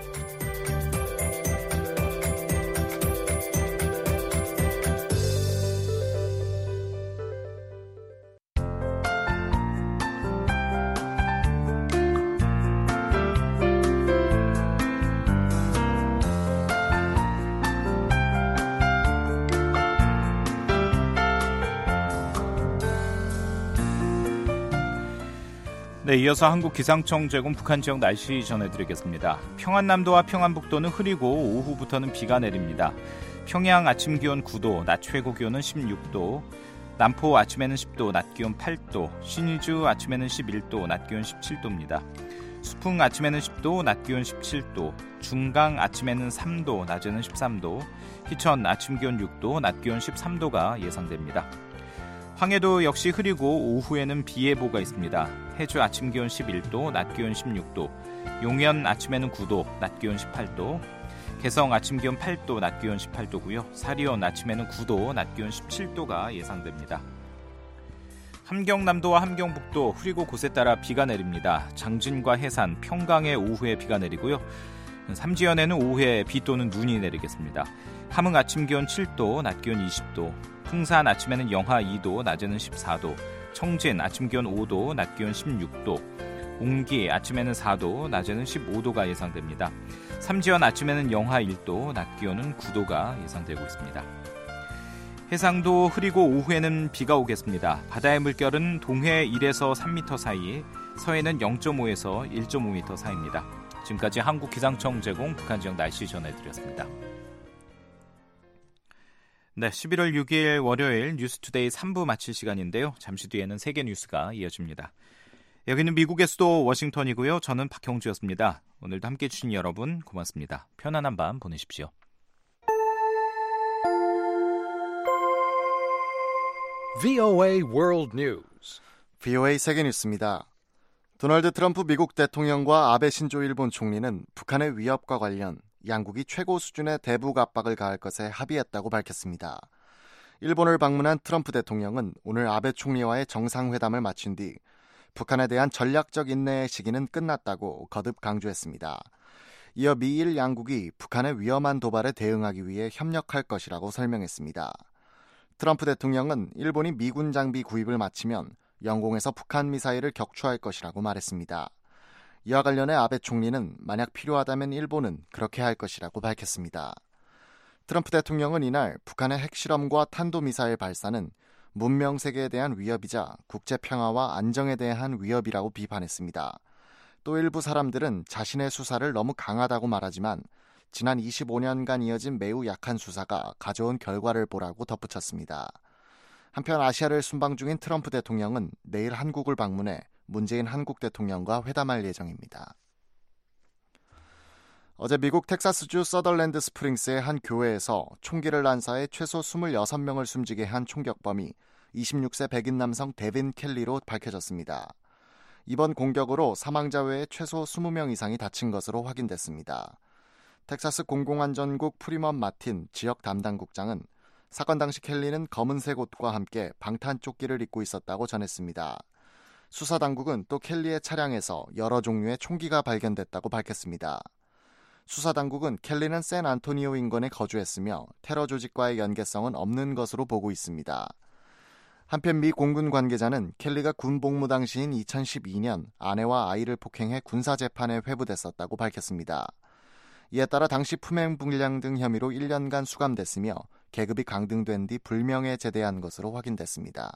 네, 이어서 한국기상청 제공 북한 지역 날씨 전해드리겠습니다. 평안남도와 평안북도는 흐리고 오후부터는 비가 내립니다. 평양 아침 기온 9도, 낮 최고 기온은 16도, 남포 아침에는 10도, 낮 기온 8도, 신의주 아침에는 11도, 낮 기온 17도입니다. 수풍 아침에는 10도, 낮 기온 17도, 중강 아침에는 3도, 낮에는 13도, 희천 아침 기온 6도, 낮 기온 13도가 예상됩니다. 황해도 역시 흐리고 오후에는 비 예보가 있습니다. 해주 아침 기온 11도, 낮 기온 16도, 용현 아침에는 9도, 낮 기온 18도, 개성 아침 기온 8도, 낮 기온 18도고요. 사리온 아침에는 9도, 낮 기온 17도가 예상됩니다. 함경남도와 함경북도 흐리고 곳에 따라 비가 내립니다. 장진과 해산, 평강에 오후에 비가 내리고요. 삼지연에는 오후에 비 또는 눈이 내리겠습니다. 함흥 아침 기온 7도, 낮 기온 20도, 풍산 아침에는 영하 2도, 낮에는 14도, 청진 아침 기온 5도, 낮 기온 16도, 옹기 아침에는 4도, 낮에는 15도가 예상됩니다. 삼지연 아침에는 영하 1도, 낮 기온은 9도가 예상되고 있습니다. 해상도 흐리고 오후에는 비가 오겠습니다. 바다의 물결은 동해 1에서 3m 사이, 서해는 0.5에서 1.5m 사이입니다. 지금까지 한국기상청 제공 북한 지역 날씨 전해드렸습니다. 네, 11월 6일 월요일 뉴스투데이 3부 마칠 시간인데요. 잠시 뒤에는 세계 뉴스가 이어집니다. 여기는 미국의 수도 워싱턴이고요. 저는 박형주였습니다. 오늘도 함께해 주신 여러분 고맙습니다. 편안한 밤 보내십시오. VOA World News. VOA 세계 뉴스입니다. 도널드 트럼프 미국 대통령과 아베 신조 일본 총리는 북한의 위협과 관련 양국이 최고 수준의 대북 압박을 가할 것에 합의했다고 밝혔습니다. 일본을 방문한 트럼프 대통령은 오늘 아베 총리와의 정상회담을 마친 뒤 북한에 대한 전략적 인내의 시기는 끝났다고 거듭 강조했습니다. 이어 미일 양국이 북한의 위험한 도발에 대응하기 위해 협력할 것이라고 설명했습니다. 트럼프 대통령은 일본이 미군 장비 구입을 마치면 영공에서 북한 미사일을 격추할 것이라고 말했습니다. 이와 관련해 아베 총리는 만약 필요하다면 일본은 그렇게 할 것이라고 밝혔습니다. 트럼프 대통령은 이날 북한의 핵실험과 탄도미사일 발사는 문명 세계에 대한 위협이자 국제 평화와 안정에 대한 위협이라고 비판했습니다. 또 일부 사람들은 자신의 수사를 너무 강하다고 말하지만 지난 25년간 이어진 매우 약한 수사가 가져온 결과를 보라고 덧붙였습니다. 한편 아시아를 순방 중인 트럼프 대통령은 내일 한국을 방문해 문재인 한국 대통령과 회담할 예정입니다. 어제 미국 텍사스주 서덜랜드 스프링스의 한 교회에서 총기를 난사해 최소 26명을 숨지게 한 총격범이 26세 백인 남성 데빈 켈리로 밝혀졌습니다. 이번 공격으로 사망자 외에 최소 20명 이상이 다친 것으로 확인됐습니다. 텍사스 공공안전국 프리먼 마틴 지역 담당국장은 사건 당시 켈리는 검은색 옷과 함께 방탄조끼를 입고 있었다고 전했습니다. 수사당국은 또 켈리의 차량에서 여러 종류의 총기가 발견됐다고 밝혔습니다. 수사당국은 켈리는 샌안토니오 인근에 거주했으며 테러 조직과의 연계성은 없는 것으로 보고 있습니다. 한편 미 공군 관계자는 켈리가 군 복무 당시인 2012년 아내와 아이를 폭행해 군사재판에 회부됐었다고 밝혔습니다. 이에 따라 당시 품행불량 등 혐의로 1년간 수감됐으며 계급이 강등된 뒤 불명예 제대한 것으로 확인됐습니다.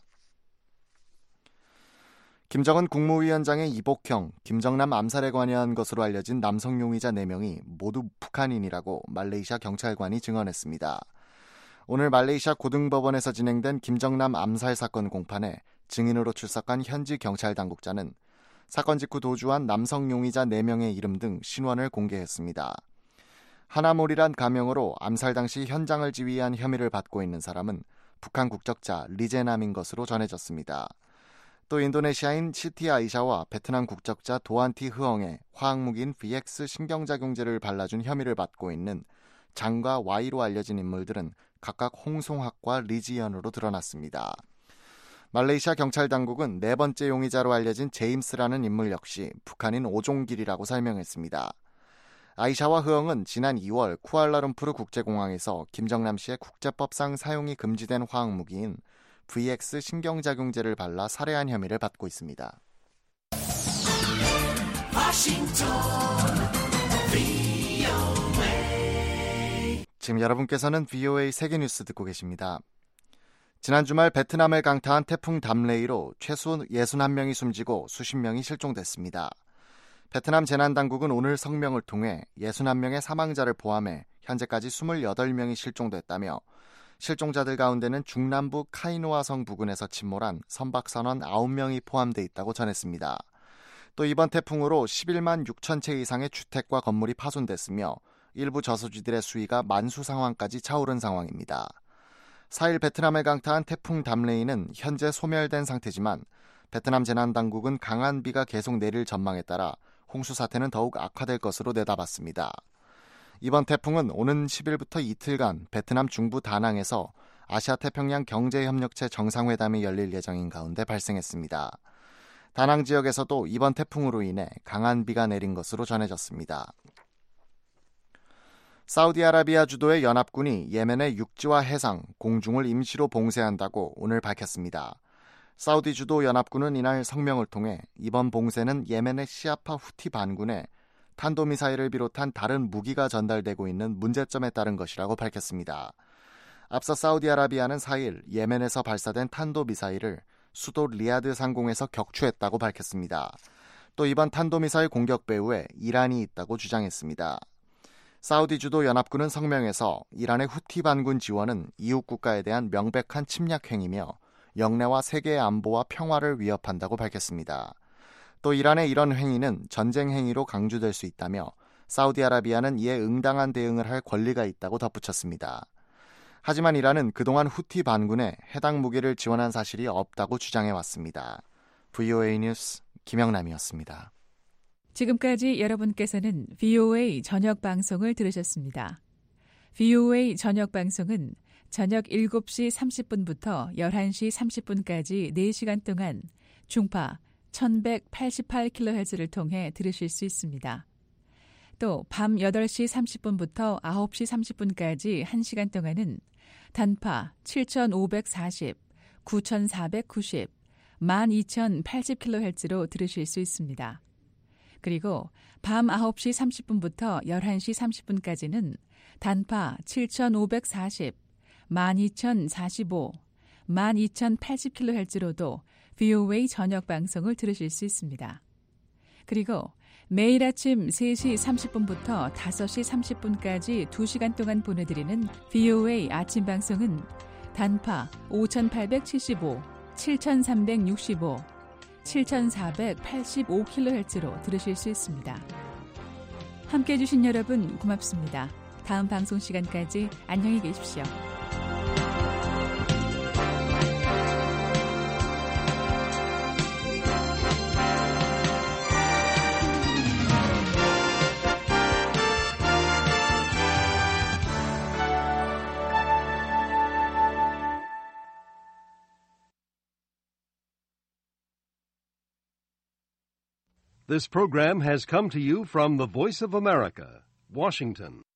김정은 국무위원장의 이복형, 김정남 암살에 관여한 것으로 알려진 남성 용의자 4명이 모두 북한인이라고 말레이시아 경찰관이 증언했습니다. 오늘 말레이시아 고등법원에서 진행된 김정남 암살 사건 공판에 증인으로 출석한 현지 경찰 당국자는 사건 직후 도주한 남성 용의자 4명의 이름 등 신원을 공개했습니다. 하나몰이란 가명으로 암살 당시 현장을 지휘한 혐의를 받고 있는 사람은 북한 국적자 리제남인 것으로 전해졌습니다. 또 인도네시아인 시티 아이샤와 베트남 국적자 도안티 흐엉에 화학무기인 VX 신경작용제를 발라준 혐의를 받고 있는 장과 Y로 알려진 인물들은 각각 홍송학과 리지연으로 드러났습니다. 말레이시아 경찰 당국은 4번째 용의자로 알려진 제임스라는 인물 역시 북한인 오종길이라고 설명했습니다. 아이샤와 흐엉은 지난 2월 쿠알라룸푸르 국제공항에서 김정남 씨의 국제법상 사용이 금지된 화학무기인 VX 신경작용제를 발라 살해한 혐의를 받고 있습니다. 지금 여러분께서는 VOA 세계뉴스 듣고 계십니다. 지난 주말 베트남을 강타한 태풍 담레이로 최소 61명이 숨지고 수십 명이 실종됐습니다. 베트남 재난당국은 오늘 성명을 통해 61명의 사망자를 포함해 현재까지 28명이 실종됐다며 실종자들 가운데는 중남부 카이노아성 부근에서 침몰한 선박선원 9명이 포함돼 있다고 전했습니다. 또 이번 태풍으로 11만 6천 채 이상의 주택과 건물이 파손됐으며 일부 저수지들의 수위가 만수 상황까지 차오른 상황입니다. 4일 베트남을 강타한 태풍 담레이는 현재 소멸된 상태지만 베트남 재난당국은 강한 비가 계속 내릴 전망에 따라 홍수 사태는 더욱 악화될 것으로 내다봤습니다. 이번 태풍은 오는 10일부터 이틀간 베트남 중부 다낭에서 아시아태평양 경제협력체 정상회담이 열릴 예정인 가운데 발생했습니다. 다낭 지역에서도 이번 태풍으로 인해 강한 비가 내린 것으로 전해졌습니다. 사우디아라비아 주도의 연합군이 예멘의 육지와 해상, 공중을 임시로 봉쇄한다고 오늘 밝혔습니다. 사우디 주도 연합군은 이날 성명을 통해 이번 봉쇄는 예멘의 시아파 후티 반군에 탄도미사일을 비롯한 다른 무기가 전달되고 있는 문제점에 따른 것이라고 밝혔습니다. 앞서 사우디아라비아는 4일 예멘에서 발사된 탄도미사일을 수도 리야드 상공에서 격추했다고 밝혔습니다. 또 이번 탄도미사일 공격 배후에 이란이 있다고 주장했습니다. 사우디 주도 연합군은 성명에서 이란의 후티 반군 지원은 이웃 국가에 대한 명백한 침략 행위며 영내와 세계의 안보와 평화를 위협한다고 밝혔습니다. 또 이란의 이런 행위는 전쟁 행위로 강조될 수 있다며 사우디아라비아는 이에 응당한 대응을 할 권리가 있다고 덧붙였습니다. 하지만 이란은 그동안 후티 반군에 해당 무기를 지원한 사실이 없다고 주장해왔습니다. VOA 뉴스 김영남이었습니다. 지금까지 여러분께서는 VOA 저녁 방송을 들으셨습니다. VOA 저녁 방송은 저녁 7시 30분부터 11시 30분까지 4시간 동안 중파 1188kHz를 통해 들으실 수 있습니다. 또 밤 8시 30분부터 9시 30분까지 1시간 동안은 단파 7540, 9490, 12080kHz로 들으실 수 있습니다. 그리고 밤 9시 30분부터 11시 30분까지는 단파 7540, 12045, 12080kHz로도 VOA 저녁 방송을 들으실 수 있습니다. 그리고 매일 아침 3시 30분부터 5시 30분까지 2시간 동안 보내드리는 VOA 아침 방송은 단파 5875, 7365, 7485kHz로 들으실 수 있습니다. 함께해 주신 여러분 고맙습니다. 다음 방송 시간까지 안녕히 계십시오. This program has come to you from the Voice of America, Washington.